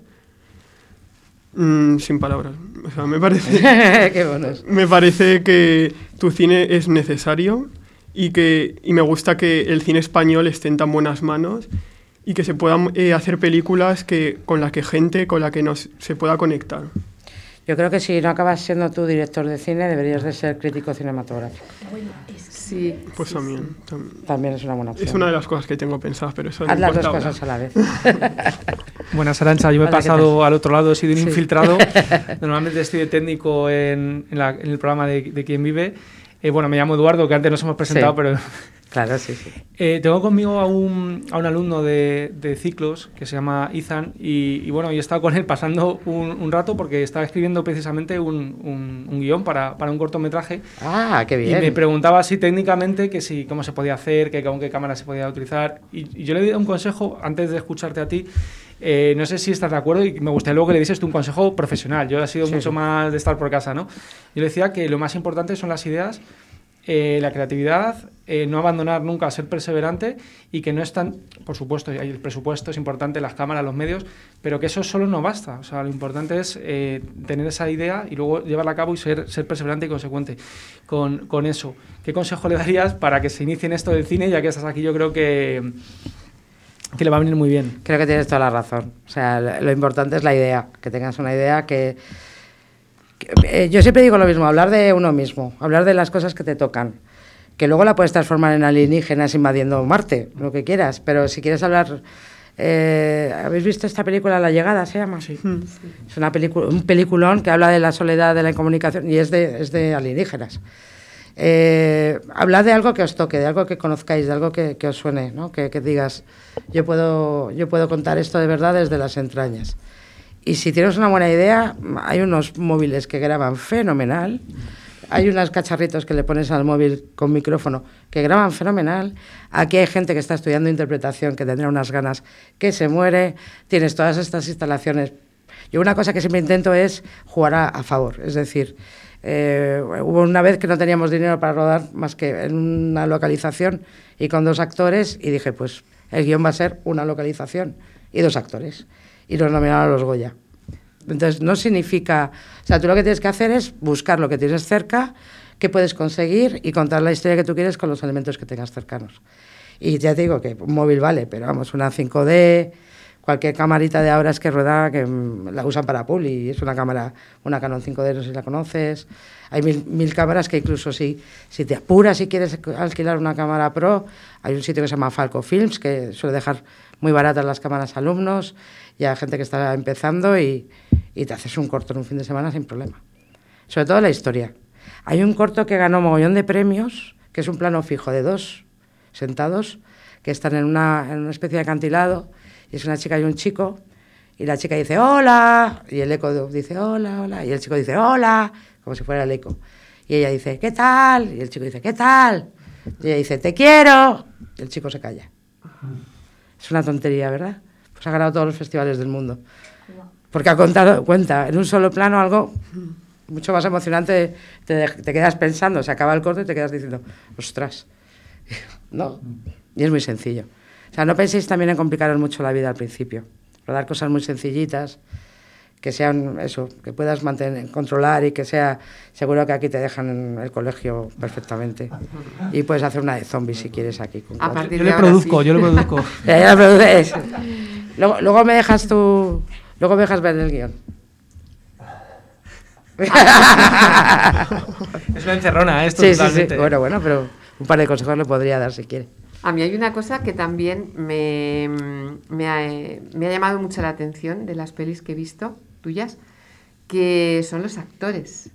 Mm, sin palabras. O sea, me parece... Qué bonos. Me parece que tu cine es necesario y, que, y me gusta que el cine español esté en tan buenas manos y que se puedan eh, hacer películas que, con las que gente, con la que nos, se pueda conectar. Yo creo que si no acabas siendo tú director de cine, deberías de ser crítico cinematográfico. Sí. Pues sí, también. sí. tam- También es una buena opción. Es una de las cosas que tengo pensadas, pero eso no Haz las dos importa ahora. cosas a la vez. Buenas, Arantxa. Yo me he Hola, ¿qué pasado tal? al otro lado, he sido un Sí. infiltrado. Normalmente estoy de técnico en, en, la- en el programa de, de Quién Vive. Eh, bueno, me llamo Eduardo, que antes nos hemos presentado, Sí. pero Claro, sí, sí. eh, tengo conmigo a un, a un alumno de, de ciclos que se llama Ethan y, y bueno, yo he estado con él pasando un, un rato porque estaba escribiendo precisamente un, un, un guión para, para un cortometraje. Ah, qué Y bien. me preguntaba así técnicamente que si cómo se podía hacer, que con qué cámara se podía utilizar. Y, y yo le di un consejo antes de escucharte a ti. Eh, no sé si estás de acuerdo y me gustaría luego que le dieses tú un consejo profesional. Yo he sido Sí, mucho sí. más de estar por casa, ¿no? Yo le decía que lo más importante son las ideas, eh, la creatividad, eh, no abandonar nunca, ser perseverante y que no es tan, por supuesto, hay el presupuesto, es importante, las cámaras, los medios, pero que eso solo no basta. O sea, lo importante es eh, tener esa idea y luego llevarla a cabo y ser, ser perseverante y consecuente con, con eso. ¿Qué consejo le darías para que se inicie en esto del cine? Ya que estás aquí, yo creo que, que le va a venir muy bien. Creo que tienes toda la razón. O sea, lo, lo importante es la idea, que tengas una idea que... que- eh, yo siempre digo lo mismo, hablar de uno mismo, hablar de las cosas que te tocan, que luego la puedes transformar en alienígenas invadiendo Marte, lo que quieras, pero si quieres hablar... eh, ¿habéis visto esta película La Llegada, se llama? Sí. Es una película, un peliculón que habla de la soledad de la incomunicación y es de, es de alienígenas. Eh, hablad de algo que os toque, de algo que conozcáis, de algo que, que os suene, ¿no? que, que digas, yo puedo, yo puedo contar esto de verdad desde las entrañas. Y si tienes una buena idea, hay unos móviles que graban fenomenal, hay unos cacharritos que le pones al móvil con micrófono que graban fenomenal, aquí hay gente que está estudiando interpretación que tendrá unas ganas que se muere, tienes todas estas instalaciones. Yo una cosa que siempre intento es jugar a, a favor, es decir, eh, hubo una vez que no teníamos dinero para rodar más que en una localización y con dos actores y dije, pues el guión va a ser una localización y dos actores y nos nominaron a los Goya. Entonces no significa, o sea, tú lo que tienes que hacer es buscar lo que tienes cerca, qué puedes conseguir y contar la historia que tú quieres con los elementos que tengas cercanos. Y ya te digo que un móvil vale, pero vamos, una cinco D, cualquier camarita de ahora es que rueda, que mm, la usan para puli, es una cámara, una Canon cinco D, no sé si la conoces. Hay mil, mil cámaras que incluso si, si te apuras y quieres alquilar una cámara pro, hay un sitio que se llama Falco Films, que suele dejar muy baratas las cámaras a alumnos y a gente que está empezando y, y te haces un corto en un fin de semana sin problema. Sobre todo la historia. Hay un corto que ganó mogollón de premios, que es un plano fijo de dos sentados, que están en una, en una especie de acantilado, y es una chica y un chico, y la chica dice ¡hola! Y el eco dice ¡hola, hola! Y el chico dice ¡hola! Como si fuera el eco. Y ella dice ¿qué tal? Y el chico dice ¿qué tal? Y ella dice ¡te quiero! Y el chico se calla. Es una tontería, ¿verdad? Pues ha ganado todos los festivales del mundo. Porque ha contado, cuenta en un solo plano algo mucho más emocionante, te, te quedas pensando, se acaba el corto y te quedas diciendo, ostras, no, y es muy sencillo. O sea, no penséis también en complicaros mucho la vida al principio, rodar cosas muy sencillitas, que sean eso, que puedas mantener, controlar y que sea, seguro que aquí te dejan en el colegio perfectamente. Y puedes hacer una de zombies si quieres aquí. Con A partir Yo de le ahora produzco, sí. yo le produzco. Ya, ya, pero es- luego, luego me dejas tú, luego me dejas ver el guión. Es una encerrona, ¿eh? Esto Sí, sí, sí. totalmente. Bueno, bueno, pero un par de consejos le podría dar si quiere. A mí hay una cosa que también me, me, ha, me ha llamado mucho la atención de las pelis que he visto, tuyas, que son los actores.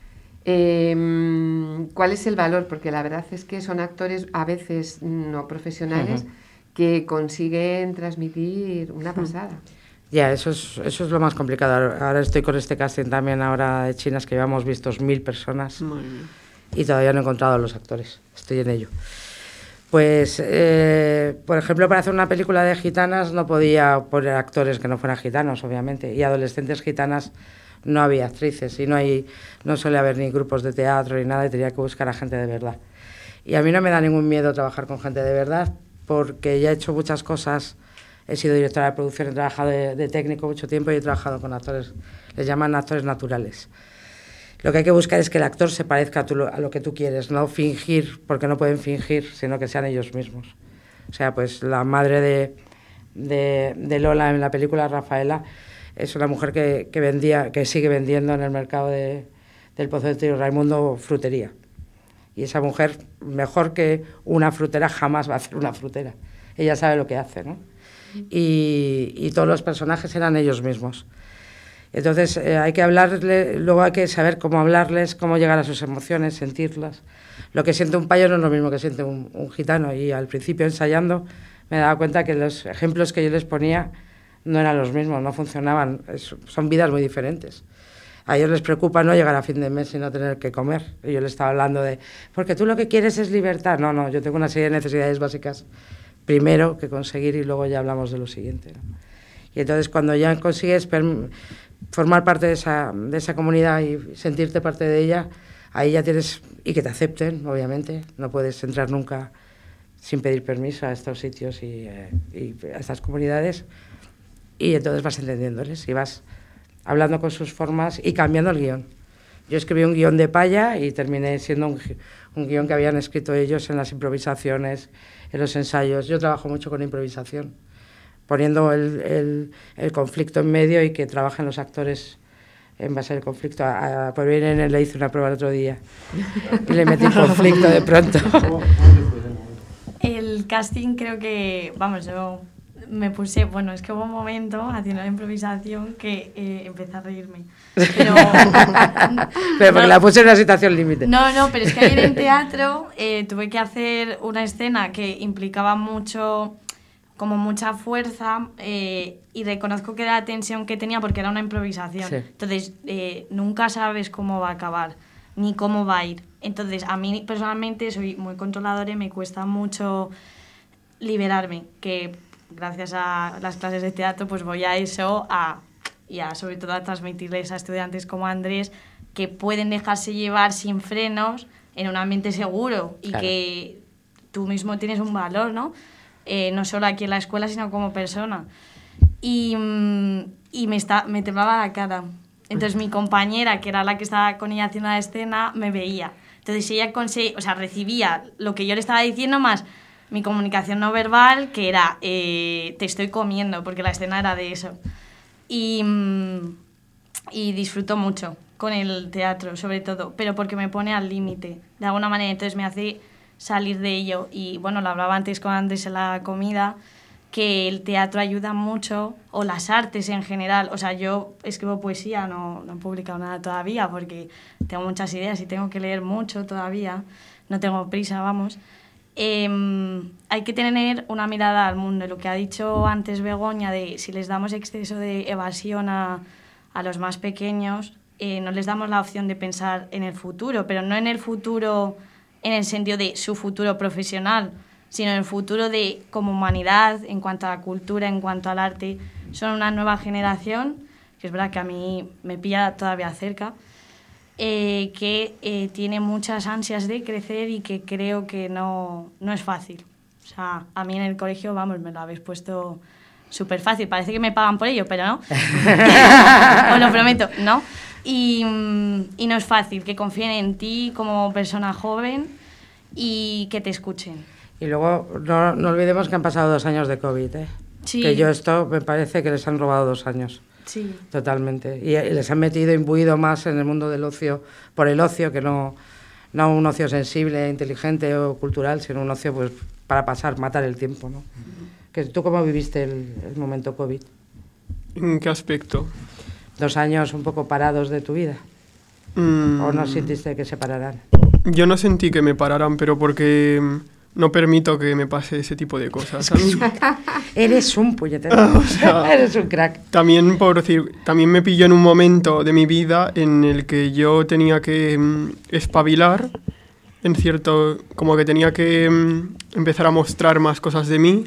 Eh, ¿Cuál es el valor? Porque la verdad es que son actores a veces no profesionales Ujú. que consiguen transmitir una pasada. Ya, eso es, eso es lo más complicado. Ahora ahora estoy con este casting también ahora de chinas que llevamos vistos mil personas Madre mía. y todavía no he encontrado a los actores. Estoy en ello. Pues, eh, por ejemplo, para hacer una película de gitanas no podía poner actores que no fueran gitanos, obviamente, y adolescentes gitanas no había actrices y no hay, no suele haber ni grupos de teatro ni nada y tenía que buscar a gente de verdad. Y a mí no me da ningún miedo trabajar con gente de verdad porque ya he hecho muchas cosas. He sido directora de producción, he trabajado de, de técnico mucho tiempo y he trabajado con actores, les llaman actores naturales. Lo que hay que buscar es que el actor se parezca a, tu, a lo que tú quieres, no fingir, porque no pueden fingir, sino que sean ellos mismos. O sea, pues la madre de, de, de Lola en la película, Rafaela, es una mujer que, que, vendía, que sigue vendiendo en el mercado de, del Pozo de Tío Raimundo frutería. Y esa mujer, mejor que una frutera, jamás va a hacer una frutera. Ella sabe lo que hace, ¿no? Y, y todos los personajes eran ellos mismos. Entonces eh, hay que hablarle, luego hay que saber cómo hablarles, cómo llegar a sus emociones, sentirlas. Lo que siente un payo no es lo mismo que siente un, un gitano y al principio ensayando me daba cuenta que los ejemplos que yo les ponía no eran los mismos, no funcionaban, es, son vidas muy diferentes. A ellos les preocupa no llegar a fin de mes y no tener que comer. Y yo les estaba hablando de, porque tú lo que quieres es libertad. No, no, yo tengo una serie de necesidades básicas primero que conseguir y luego ya hablamos de lo siguiente, ¿no? Y entonces cuando ya consigues formar parte de esa, de esa comunidad y sentirte parte de ella, ahí ya tienes, y que te acepten, obviamente, no puedes entrar nunca sin pedir permiso a estos sitios y, eh, y a estas comunidades, y entonces vas entendiéndoles y vas hablando con sus formas y cambiando el guión. Yo escribí un guión de paya y terminé siendo un, un guión que habían escrito ellos en las improvisaciones, en los ensayos. Yo trabajo mucho con improvisación, poniendo el, el, el conflicto en medio y que trabajen los actores en base al conflicto. A, a, por bien le hice una prueba el otro día y le metí conflicto de pronto. El casting creo que, vamos, yo me puse, bueno, es que hubo un momento haciendo la improvisación que eh, empecé a reírme. Pero, pero porque no, la puse en una situación límite. No, no, pero es que ayer en teatro eh, tuve que hacer una escena que implicaba mucho, como mucha fuerza eh, y reconozco que era la tensión que tenía porque era una improvisación. Sí. Entonces, eh, nunca sabes cómo va a acabar ni cómo va a ir. Entonces, a mí personalmente soy muy controladora y me cuesta mucho liberarme, que gracias a las clases de teatro pues voy a eso, a, y a, sobre todo a transmitirles a estudiantes como Andrés que pueden dejarse llevar sin frenos en un ambiente seguro y claro, que tú mismo tienes un valor, ¿no? Eh, no solo aquí en la escuela, sino como persona. Y, y me, está, me temblaba la cara. Entonces mi compañera, que era la que estaba con ella haciendo la escena, me veía. Entonces ella conseguía, o sea, recibía lo que yo le estaba diciendo más mi comunicación no verbal, que era eh, te estoy comiendo, porque la escena era de eso. Y, y disfruto mucho con el teatro, sobre todo, pero porque me pone al límite, de alguna manera, entonces me hace salir de ello. Y bueno, lo hablaba antes con Andrés en la comida, que el teatro ayuda mucho, o las artes en general. O sea, yo escribo poesía, no, no he publicado nada todavía, porque tengo muchas ideas y tengo que leer mucho todavía, no tengo prisa, vamos. Eh, hay que tener una mirada al mundo. Lo que ha dicho antes Begoña, de si les damos exceso de evasión a, a los más pequeños, eh, no les damos la opción de pensar en el futuro, pero no en el futuro en el sentido de su futuro profesional, sino en el futuro de como humanidad, en cuanto a la cultura, en cuanto al arte. Son una nueva generación, que es verdad que a mí me pilla todavía cerca, Eh, que eh, tiene muchas ansias de crecer y que creo que no, no es fácil. O sea, a mí en el colegio, vamos, me lo habéis puesto súper fácil, parece que me pagan por ello, pero no. Os lo prometo, ¿no? Y, y no es fácil, que confíen en ti como persona joven y que te escuchen. Y luego no, no olvidemos que han pasado dos años de COVID, ¿eh? Sí. Que yo esto me parece que les han robado dos años. Sí. Totalmente. Y, y les han metido, imbuido más en el mundo del ocio, por el ocio, que no, no un ocio sensible, inteligente o cultural, sino un ocio pues para pasar, matar el tiempo, ¿no? Que, ¿tú cómo viviste el, el momento COVID? ¿En qué aspecto? Dos años un poco parados de tu vida. Mm, ¿O no sentiste que se pararan? Yo no sentí que me pararan, pero porque no permito que me pase ese tipo de cosas. A mí, Eres un puñetero. O sea, Eres un crack. también, por decir, también me pilló en un momento de mi vida en el que yo tenía que mm, espabilar, en cierto, como que tenía que mm, empezar a mostrar más cosas de mí,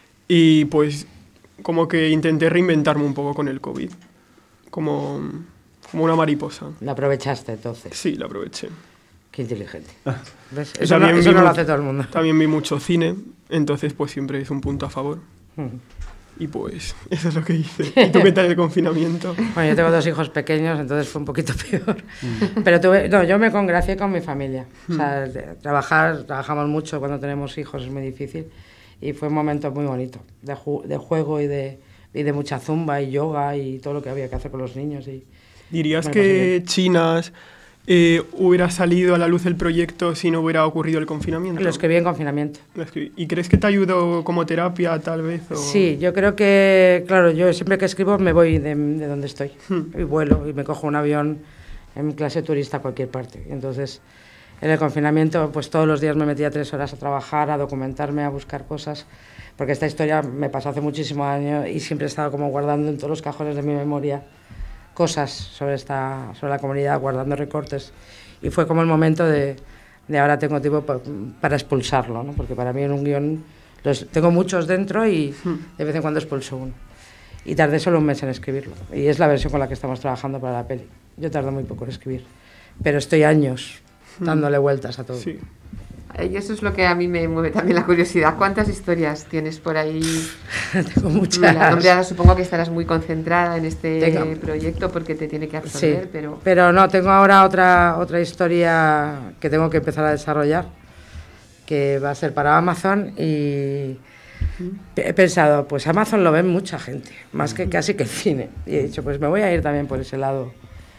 y pues como que intenté reinventarme un poco con el COVID, como, como una mariposa. La aprovechaste entonces. Sí, la aproveché. Qué inteligente. ¿Ves? Y Eso, no, también eso vi no lo mu- hace todo el mundo. También vi mucho cine, entonces pues siempre es un punto a favor. Mm. Y pues eso es lo que hice. ¿Y tú qué tal el confinamiento? Bueno, yo tengo dos hijos pequeños, entonces fue un poquito peor. Pero tuve, no, yo me congracié con mi familia. O sea, de- trabajar, trabajamos mucho cuando tenemos hijos, es muy difícil. Y fue un momento muy bonito, de, ju- de juego y de, y de mucha zumba y yoga y todo lo que había que hacer con los niños. Y ¿Dirías me que Chinas eh, hubiera salido a la luz el proyecto si no hubiera ocurrido el confinamiento? lo escribí en confinamiento. Lo escribí. ¿Y crees que te ayudó como terapia, tal vez? O... Sí, yo creo que, claro, yo siempre que escribo me voy de, de donde estoy. Hmm. Y vuelo y me cojo un avión en clase turista a cualquier parte. Entonces, en el confinamiento, pues todos los días me metía tres horas a trabajar, a documentarme, a buscar cosas, porque esta historia me pasó hace muchísimos años y siempre he estado como guardando en todos los cajones de mi memoria cosas sobre, esta, sobre la comunidad, guardando recortes. Y fue como el momento de, de ahora tengo tiempo pa- para expulsarlo, ¿no? Porque para mí en un guión los, tengo muchos dentro y de vez en cuando expulso uno. Y tardé solo un mes en escribirlo. Y es la versión con la que estamos trabajando para la peli. Yo tardo muy poco en escribir, pero estoy años dándole vueltas a todo. Sí. Y eso es lo que a mí me mueve también la curiosidad. ¿Cuántas historias tienes por ahí? Tengo muchas. Mira, hombre, ahora supongo que estarás muy concentrada en este Tengo- proyecto porque te tiene que Sí, absorber, pero... pero no, tengo ahora otra, otra historia que tengo que empezar a desarrollar, que va a ser para Amazon y he pensado, pues Amazon lo ven mucha gente, más que casi que el cine. Y he dicho, pues me voy a ir también por ese lado,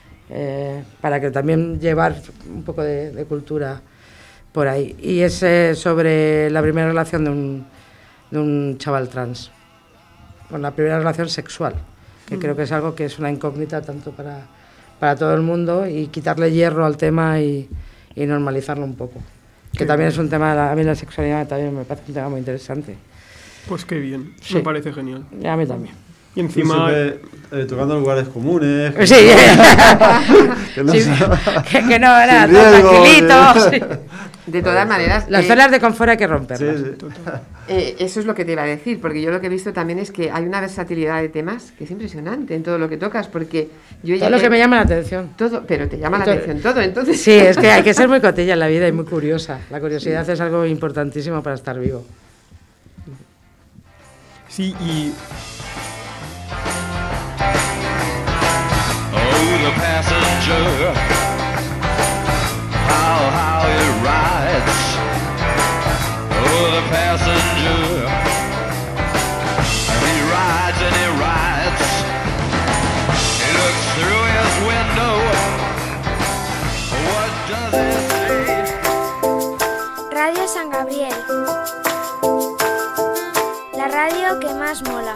eh, para que también llevar un poco de, de cultura por ahí. Y es eh, sobre la primera relación de un, de un chaval trans, con la primera relación sexual, que creo que es algo que es una incógnita tanto para, para todo el mundo, y quitarle hierro al tema y, y normalizarlo un poco. Que Qué también bien. es un tema, a mí la sexualidad también me parece un tema muy interesante. Pues qué bien, Sí. me parece genial. Y a mí también. Y encima... Siempre, eh, tocando lugares comunes. Sí, que no sí, se- que, que no, era Sin todo riesgo, tranquilito. sí. De todas maneras, Las eh, zonas de confort hay que Sí, romperlas. sí. eh, eso es lo que te iba a decir, porque yo lo que he visto también es que hay una versatilidad de temas que es impresionante en todo lo que tocas, porque yo ya... Todo lo que me llama la atención. Todo, pero te llama la Todo- atención todo, entonces... Sí, es que hay que ser muy cotilla en la vida y muy curiosa. La curiosidad es algo importantísimo para estar vivo. Sí, y Oh, the passenger, how, how it rides. Oh, the passenger, he rides and he rides. He looks through his window. What does he see? Radio San Gabriel. La radio que más mola.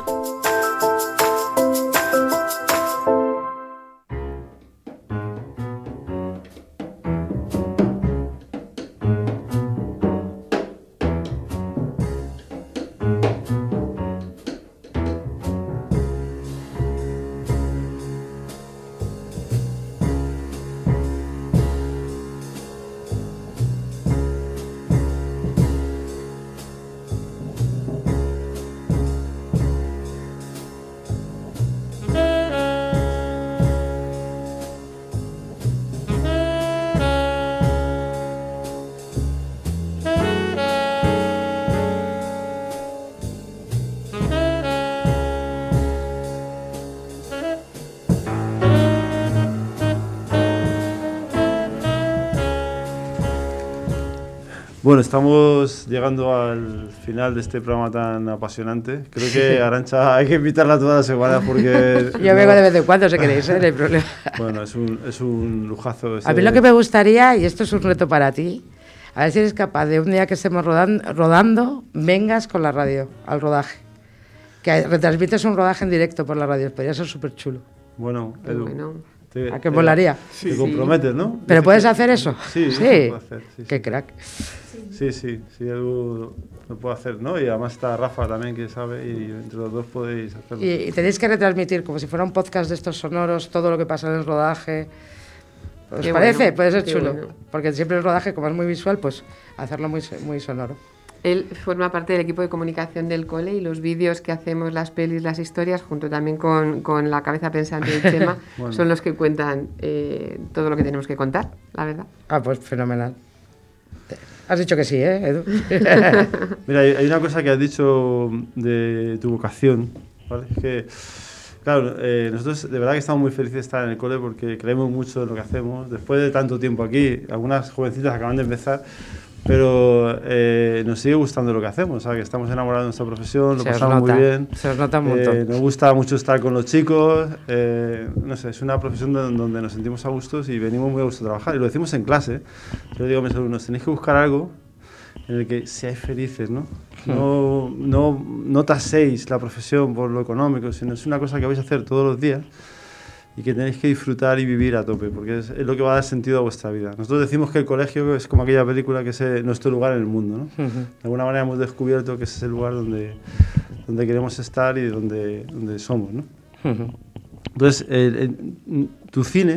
Bueno, estamos llegando al final de este programa tan apasionante. Creo que Arantxa hay que invitarla todas las semanas porque... Yo no... vengo de vez en cuando, si queréis, ¿eh? No hay problema. Bueno, es un, es un lujazo. Ese... A mí lo que me gustaría, y esto es un reto para ti, a ver si eres capaz de un día que estemos rodando, rodando vengas con la radio al rodaje. Que retransmites un rodaje en directo por la radio, podría ser súper chulo. Bueno, Edu... Bueno. Te, ¿A qué molaría? Sí, te comprometes, ¿no? ¿Pero Dice puedes que... hacer eso? Sí, sí. sí. Puedo hacer, sí, Qué sí. crack. Sí, sí, sí, Edu lo puedo hacer, ¿no? Y además está Rafa también que sabe y entre los dos podéis hacerlo. Y, y tenéis que retransmitir como si fuera un podcast de estos sonoros, todo lo que pasa en el rodaje. ¿Os Qué parece? Bueno. Puede ser chulo. Bueno. Porque siempre el rodaje, como es muy visual, pues hacerlo muy, muy sonoro. Él forma parte del equipo de comunicación del cole y los vídeos que hacemos, las pelis, las historias, junto también con, con la cabeza pensante de Chema, bueno. son los que cuentan eh, todo lo que tenemos que contar, la verdad. Ah, pues fenomenal. Has dicho que sí, ¿eh, Edu? Mira, hay, hay una cosa que has dicho de tu vocación, ¿vale? Es que, claro, eh, nosotros de verdad que estamos muy felices de estar en el cole porque creemos mucho en lo que hacemos. Después de tanto tiempo aquí, algunas jovencitas acaban de empezar, pero eh, nos sigue gustando lo que hacemos, ¿sabes? Que estamos enamorados de nuestra profesión, lo se pasamos muy bien. Se os nota un montón. Eh, nos gusta mucho estar con los chicos, eh, no sé, es una profesión donde nos sentimos a gustos y venimos muy a gusto a trabajar. Y lo decimos en clase. Yo digo a mis alumnos, tenéis que buscar algo en el que seáis felices, ¿no? No, no, no taséis la profesión por lo económico, sino es una cosa que vais a hacer todos los días y que tenéis que disfrutar y vivir a tope, porque es, es lo que va a dar sentido a vuestra vida. Nosotros decimos que el colegio es como aquella película que es eh, nuestro lugar en el mundo, ¿no? Uh-huh. De alguna manera hemos descubierto que ese es el lugar donde, donde queremos estar y donde, donde somos, ¿no? Uh-huh. Entonces, eh, eh, tu cine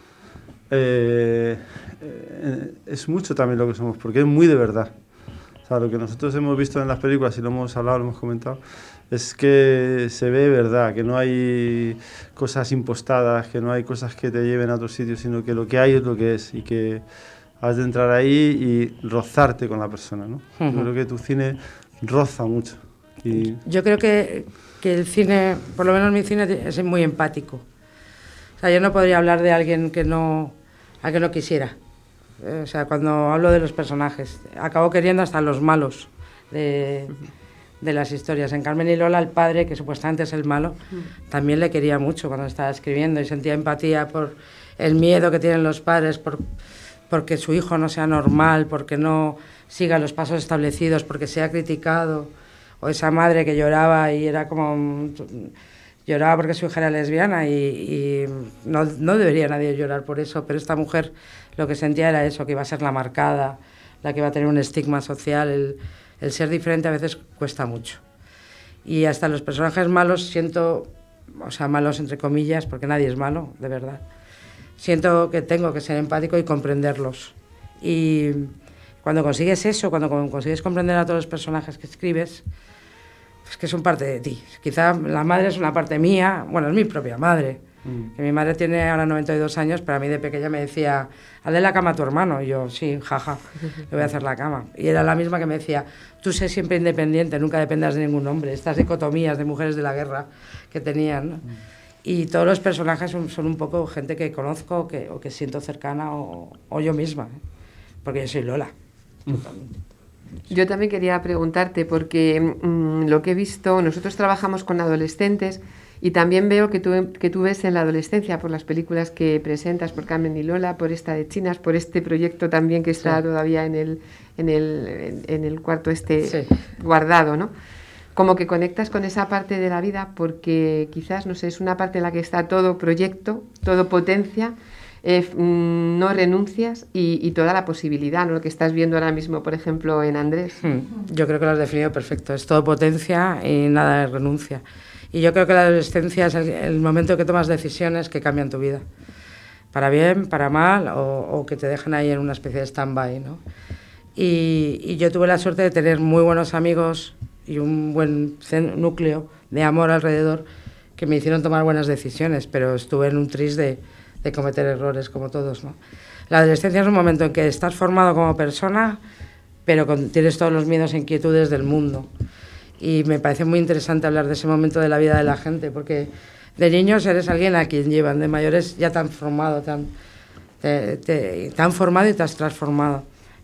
eh, eh, es mucho también lo que somos, porque es muy de verdad. O sea, lo que nosotros hemos visto en las películas, y lo hemos hablado, lo hemos comentado, es que se ve verdad, que no hay cosas impostadas, que no hay cosas que te lleven a otro sitio, sino que lo que hay es lo que es y que has de entrar ahí y rozarte con la persona, ¿no? Uh-huh. Yo creo que tu cine roza mucho. Y... Yo creo que, que el cine, por lo menos mi cine, es muy empático. O sea, yo no podría hablar de alguien que no, a que no quisiera. O sea, cuando hablo de los personajes, acabo queriendo hasta los malos de... Uh-huh. de las historias. En Carmen y Lola, el padre, que supuestamente es el malo, mm. también le quería mucho cuando estaba escribiendo y sentía empatía por el miedo que tienen los padres, por porque su hijo no sea normal, porque no siga los pasos establecidos, porque sea criticado, o esa madre que lloraba y era como... lloraba porque su hija era lesbiana y, y no, no debería nadie llorar por eso, pero esta mujer lo que sentía era eso, que iba a ser la marcada, la que iba a tener un estigma social, el... El ser diferente a veces cuesta mucho. Y hasta los personajes malos siento, o sea, malos entre comillas, porque nadie es malo, de verdad. Siento que tengo que ser empático y comprenderlos. Y cuando consigues eso, cuando consigues comprender a todos los personajes que escribes, es que son parte de ti. Quizá la madre es una parte mía, bueno, es mi propia madre. Mm. Que mi madre tiene ahora noventa y dos años, pero a mí de pequeña me decía, hazle la cama a tu hermano. Y yo, sí, jaja, le voy a hacer la cama. Y era la misma que me decía, tú sé siempre independiente, nunca dependas de ningún hombre. Estas dicotomías de mujeres de la guerra que tenían, ¿no? Mm. Y todos los personajes son, son un poco gente que conozco que, o que siento cercana o, o yo misma, ¿eh? Porque yo soy Lola. Mm. Totalmente. Yo también quería preguntarte, porque mmm, lo que he visto, nosotros trabajamos con adolescentes y también veo que tú, que tú ves en la adolescencia, por las películas que presentas, por Carmen y Lola, por esta de Chinas, por este proyecto también que está sí. todavía en el, en, el, en, en el cuarto este sí. guardado, ¿no? Como que conectas con esa parte de la vida porque quizás, no sé, es una parte en la que está todo proyecto, todo potencia, eh, no renuncias y, y toda la posibilidad, ¿no? Lo que estás viendo ahora mismo, por ejemplo, en Andrés. Hmm. Yo creo que lo has definido perfecto, es todo potencia y nada de renuncia. Y yo creo que la adolescencia es el, el momento que tomas decisiones que cambian tu vida, para bien, para mal, o, o que te dejan ahí en una especie de stand-by, ¿no? Y, y yo tuve la suerte de tener muy buenos amigos y un buen núcleo de amor alrededor que me hicieron tomar buenas decisiones, pero estuve en un tris de, de cometer errores como todos, ¿no? La adolescencia es un momento en que estás formado como persona, pero con, tienes todos los miedos e inquietudes del mundo. Y me parece muy interesante hablar de ese momento de la vida de la gente, porque de niños eres alguien a quien llevan, de mayores ya tan formado, tan, te, te, tan formado y te has transformado.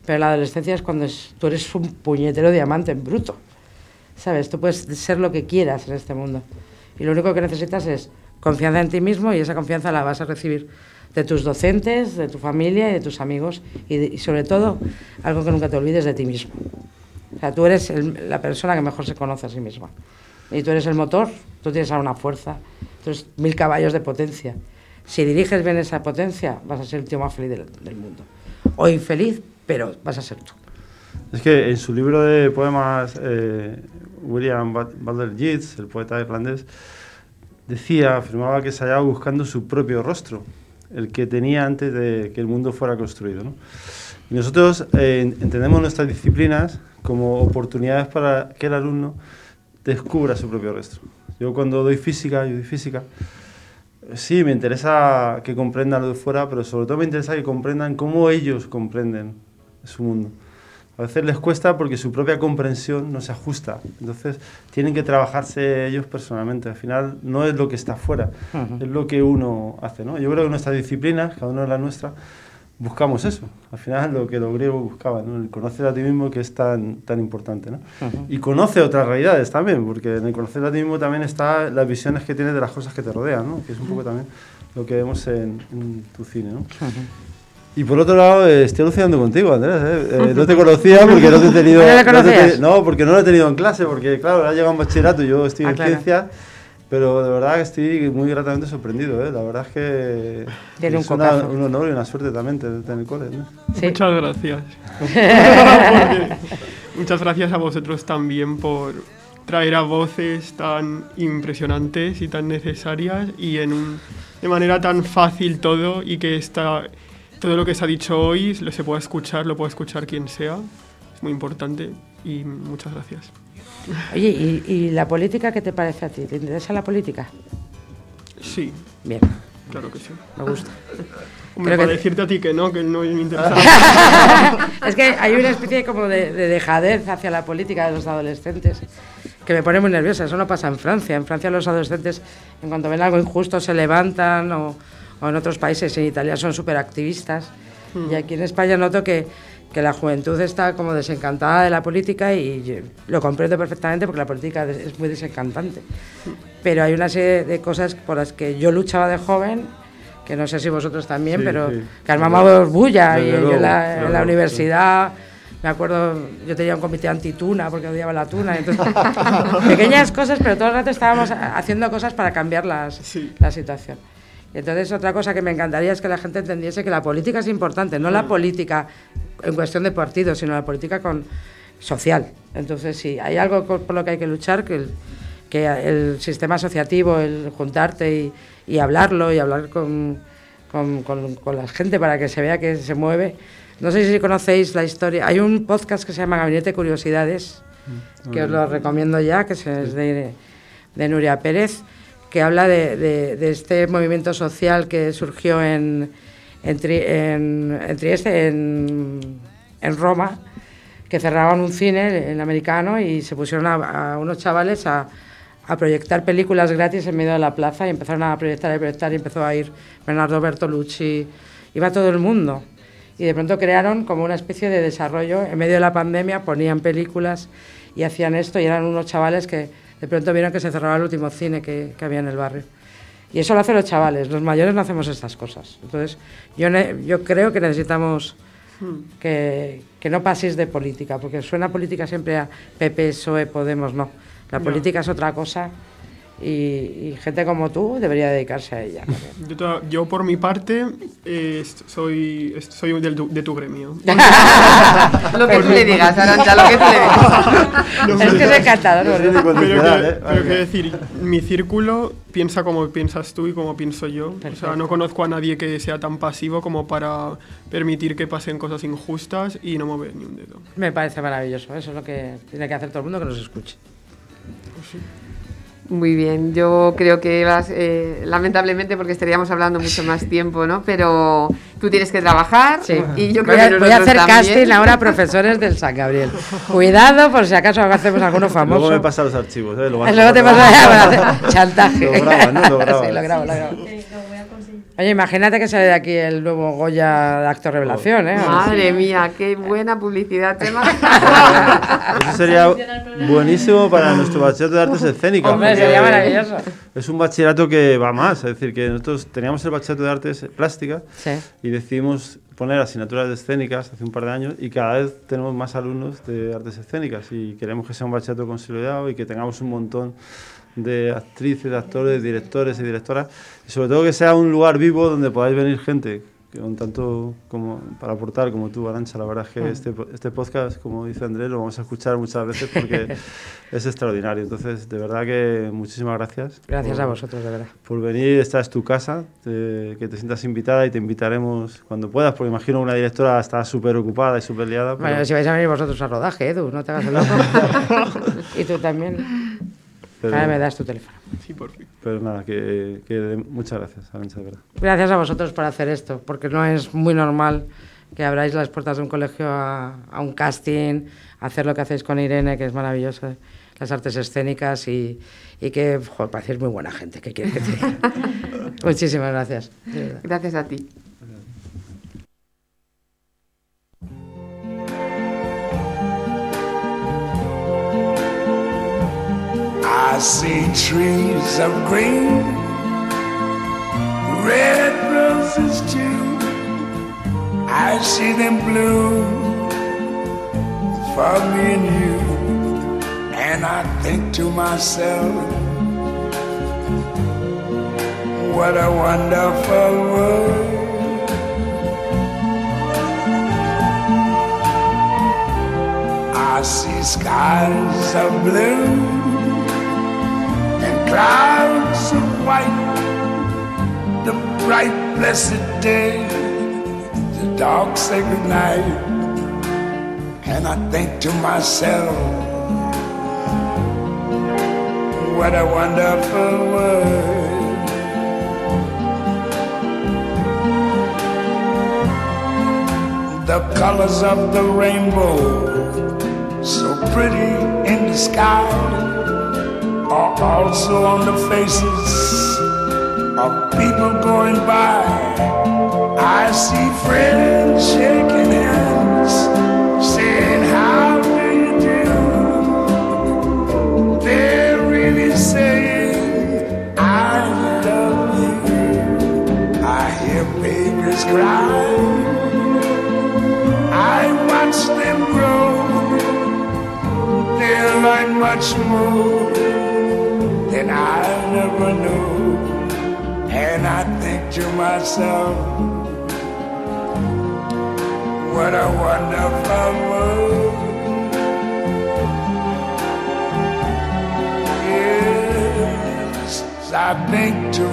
pero la adolescencia es cuando es, tú eres un puñetero diamante en bruto, ¿sabes? Tú puedes ser lo que quieras en este mundo. Y lo único que necesitas es confianza en ti mismo, y esa confianza la vas a recibir de tus docentes, de tu familia y de tus amigos, y, de, y sobre todo, algo que nunca te olvides, de ti mismo. O sea, tú eres el, la persona que mejor se conoce a sí misma. Y tú eres el motor, tú tienes ahora una fuerza, tú eres mil caballos de potencia. Si diriges bien esa potencia, vas a ser el tío más feliz del, del mundo. O infeliz, pero vas a ser tú. Es que en su libro de poemas, eh, William Butler Yeats, el poeta irlandés, decía, afirmaba que se hallaba buscando su propio rostro, el que tenía antes de que el mundo fuera construido, ¿no? Y nosotros eh, entendemos nuestras disciplinas como oportunidades para que el alumno descubra su propio rostro. Yo cuando doy física, yo doy física, sí, me interesa que comprendan lo de fuera, pero sobre todo me interesa que comprendan cómo ellos comprenden su mundo. A veces les cuesta porque su propia comprensión no se ajusta. Entonces, tienen que trabajarse ellos personalmente. Al final, no es lo que está afuera, uh-huh. es lo que uno hace, ¿no? Yo creo que nuestras disciplinas, cada uno es la nuestra, buscamos eso. Al final, lo que los griegos buscaban, ¿no? El conocer a ti mismo, que es tan, tan importante, ¿no? Uh-huh. Y conoce otras realidades también, porque en el conocer a ti mismo también están las visiones que tienes de las cosas que te rodean, ¿no? Que es un poco también lo que vemos en, en tu cine, ¿no? Uh-huh. Y por otro lado, eh, estoy alucinando contigo, Andrés. ¿eh? Eh, no te conocía porque no te he tenido... ¿No, no, te, no, porque no lo he tenido en clase, porque claro, ha llegado un bachillerato y yo estoy ah, en claro. ciencias, pero de verdad que estoy muy gratamente sorprendido. ¿eh? La verdad es que Tiene es un, una, un honor y una suerte también tenerte en el cole, ¿no? Sí. Muchas gracias. Muchas gracias a vosotros también por traer a voces tan impresionantes y tan necesarias y en un, de manera tan fácil todo, y que está... Todo lo que se ha dicho hoy lo se puede escuchar, lo puede escuchar quien sea. Es muy importante y muchas gracias. Oye, ¿y, y la política qué te parece a ti? ¿Te interesa la política? Sí. Bien. Claro que sí. Me gusta. Hombre, para que... decirte a ti que no, que no me interesa. Es que hay una especie como de, de dejadez hacia la política de los adolescentes que me pone muy nerviosa. Eso no pasa en Francia. En Francia los adolescentes, en cuanto ven algo injusto, se levantan, o... o en otros países, en Italia son súper activistas, mm. y aquí en España noto que, que la juventud está como desencantada de la política, y yo lo comprendo perfectamente porque la política es muy desencantante, mm. pero hay una serie de cosas por las que yo luchaba de joven, que no sé si vosotros también, sí, pero sí. que armábamos bulla, y yo en la, en la universidad... Me acuerdo, yo tenía un comité anti-tuna porque odiaba la tuna, entonces pequeñas cosas, pero todo el rato estábamos haciendo cosas para cambiar las, sí. la situación. Y entonces otra cosa que me encantaría es que la gente entendiese que la política es importante, no la política en cuestión de partidos, sino la política con, social. Entonces sí, hay algo por lo que hay que luchar, que el, que el sistema asociativo, el juntarte y, y hablarlo y hablar con, con, con, con la gente para que se vea que se mueve. No sé si conocéis la historia, hay un podcast que se llama Gabinete de Curiosidades, que os lo recomiendo ya, que es de, de Nuria Pérez, que habla de, de, de este movimiento social que surgió en, en, Tri, en, en Trieste, en, en Roma, que cerraban un cine, el americano, y se pusieron a, a unos chavales a, a proyectar películas gratis en medio de la plaza, y empezaron a proyectar y proyectar, y empezó a ir Bernardo Bertolucci, iba todo el mundo. Y de pronto crearon como una especie de desarrollo, en medio de la pandemia ponían películas y hacían esto, y eran unos chavales que de pronto vieron que se cerraba el último cine que, que había en el barrio. Y eso lo hacen los chavales, los mayores no hacemos estas cosas. Entonces yo, ne yo creo que necesitamos hmm. que, que no paséis de política, porque suena política siempre a P P, P S O E, Podemos, no. La no. política es otra cosa. Y, y gente como tú debería dedicarse a ella. Yo, yo por mi parte, eh, soy, soy del, de tu gremio. Lo que tú le digas, Arantxa, lo que tú le digas. Es que es encantador. Pero, pero, que, pero que decir, mi círculo piensa como piensas tú y como pienso yo. Perfecto. O sea, no conozco a nadie que sea tan pasivo como para permitir que pasen cosas injustas y no mover ni un dedo. Me parece maravilloso. Eso es lo que tiene que hacer todo el mundo, que nos escuche. Pues sí. Muy bien, yo creo que vas, eh, lamentablemente, porque estaríamos hablando mucho más tiempo, ¿no? Pero tú tienes que trabajar, sí. y yo creo voy a, que voy a hacer también. casting ahora a profesores del San Gabriel. Cuidado por si acaso hacemos alguno famoso. Luego me pasan los archivos, ¿eh? Lo Luego te pasa chantaje. Lo grabo, ¿no? Lo grabo. Sí, lo grabo, lo grabo. Sí, lo voy a conseguir. Oye, imagínate que sale de aquí el nuevo Goya de actor revelación, ¿eh? Madre mía, qué buena publicidad, Chema. Eso sería buenísimo para nuestro bachillerato de artes escénicas. Hombre, sería maravilloso. Es un bachillerato que va más, es decir, que nosotros teníamos el bachillerato de artes plásticas Sí. y decidimos poner asignaturas de escénicas hace un par de años y cada vez tenemos más alumnos de artes escénicas y queremos que sea un bachillerato consolidado y que tengamos un montón de actrices, de actores, directores y directoras y sobre todo que sea un lugar vivo donde podáis venir gente que un tanto como para aportar como tú, Arantxa. La verdad es que este, este podcast, como dice Andrés, lo vamos a escuchar muchas veces porque es extraordinario. Entonces, de verdad que muchísimas gracias. Gracias por, a vosotros, de verdad. por venir. Esta es tu casa, te, que te sientas invitada y te invitaremos cuando puedas, porque imagino una directora está súper ocupada y súper liada. Pero... Bueno, si vais a venir vosotros al rodaje, Edu, no te hagas el loco. Y tú también. Pero, Ahora me das tu teléfono. Sí, por fin. pero nada, que, que muchas gracias, Arantxa, de verdad. Gracias a vosotros por hacer esto, porque no es muy normal que abráis las puertas de un colegio a, a un casting, a hacer lo que hacéis con Irene, que es maravilloso, las artes escénicas y, y que, joder, parecéis muy buena gente, ¿qué quieres que te diga? Muchísimas gracias. de verdad. Gracias a ti. I see trees of green, red roses too. I see them bloom for me and you. And I think to myself, what a wonderful world. I see skies of blue, clouds of white, the bright blessed day, the dark sacred night. And I think to myself, what a wonderful world. The colors of the rainbow, so pretty in the sky, are also on the faces of people going by. I see friends shaking hands, saying, how do you do? They're really saying, I love you. I hear babies cry, I watch them grow. They'll learn much more than I never knew. And I think to myself, what a wonderful world. Yes, I think to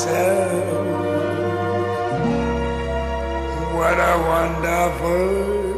myself, what a wonderful world.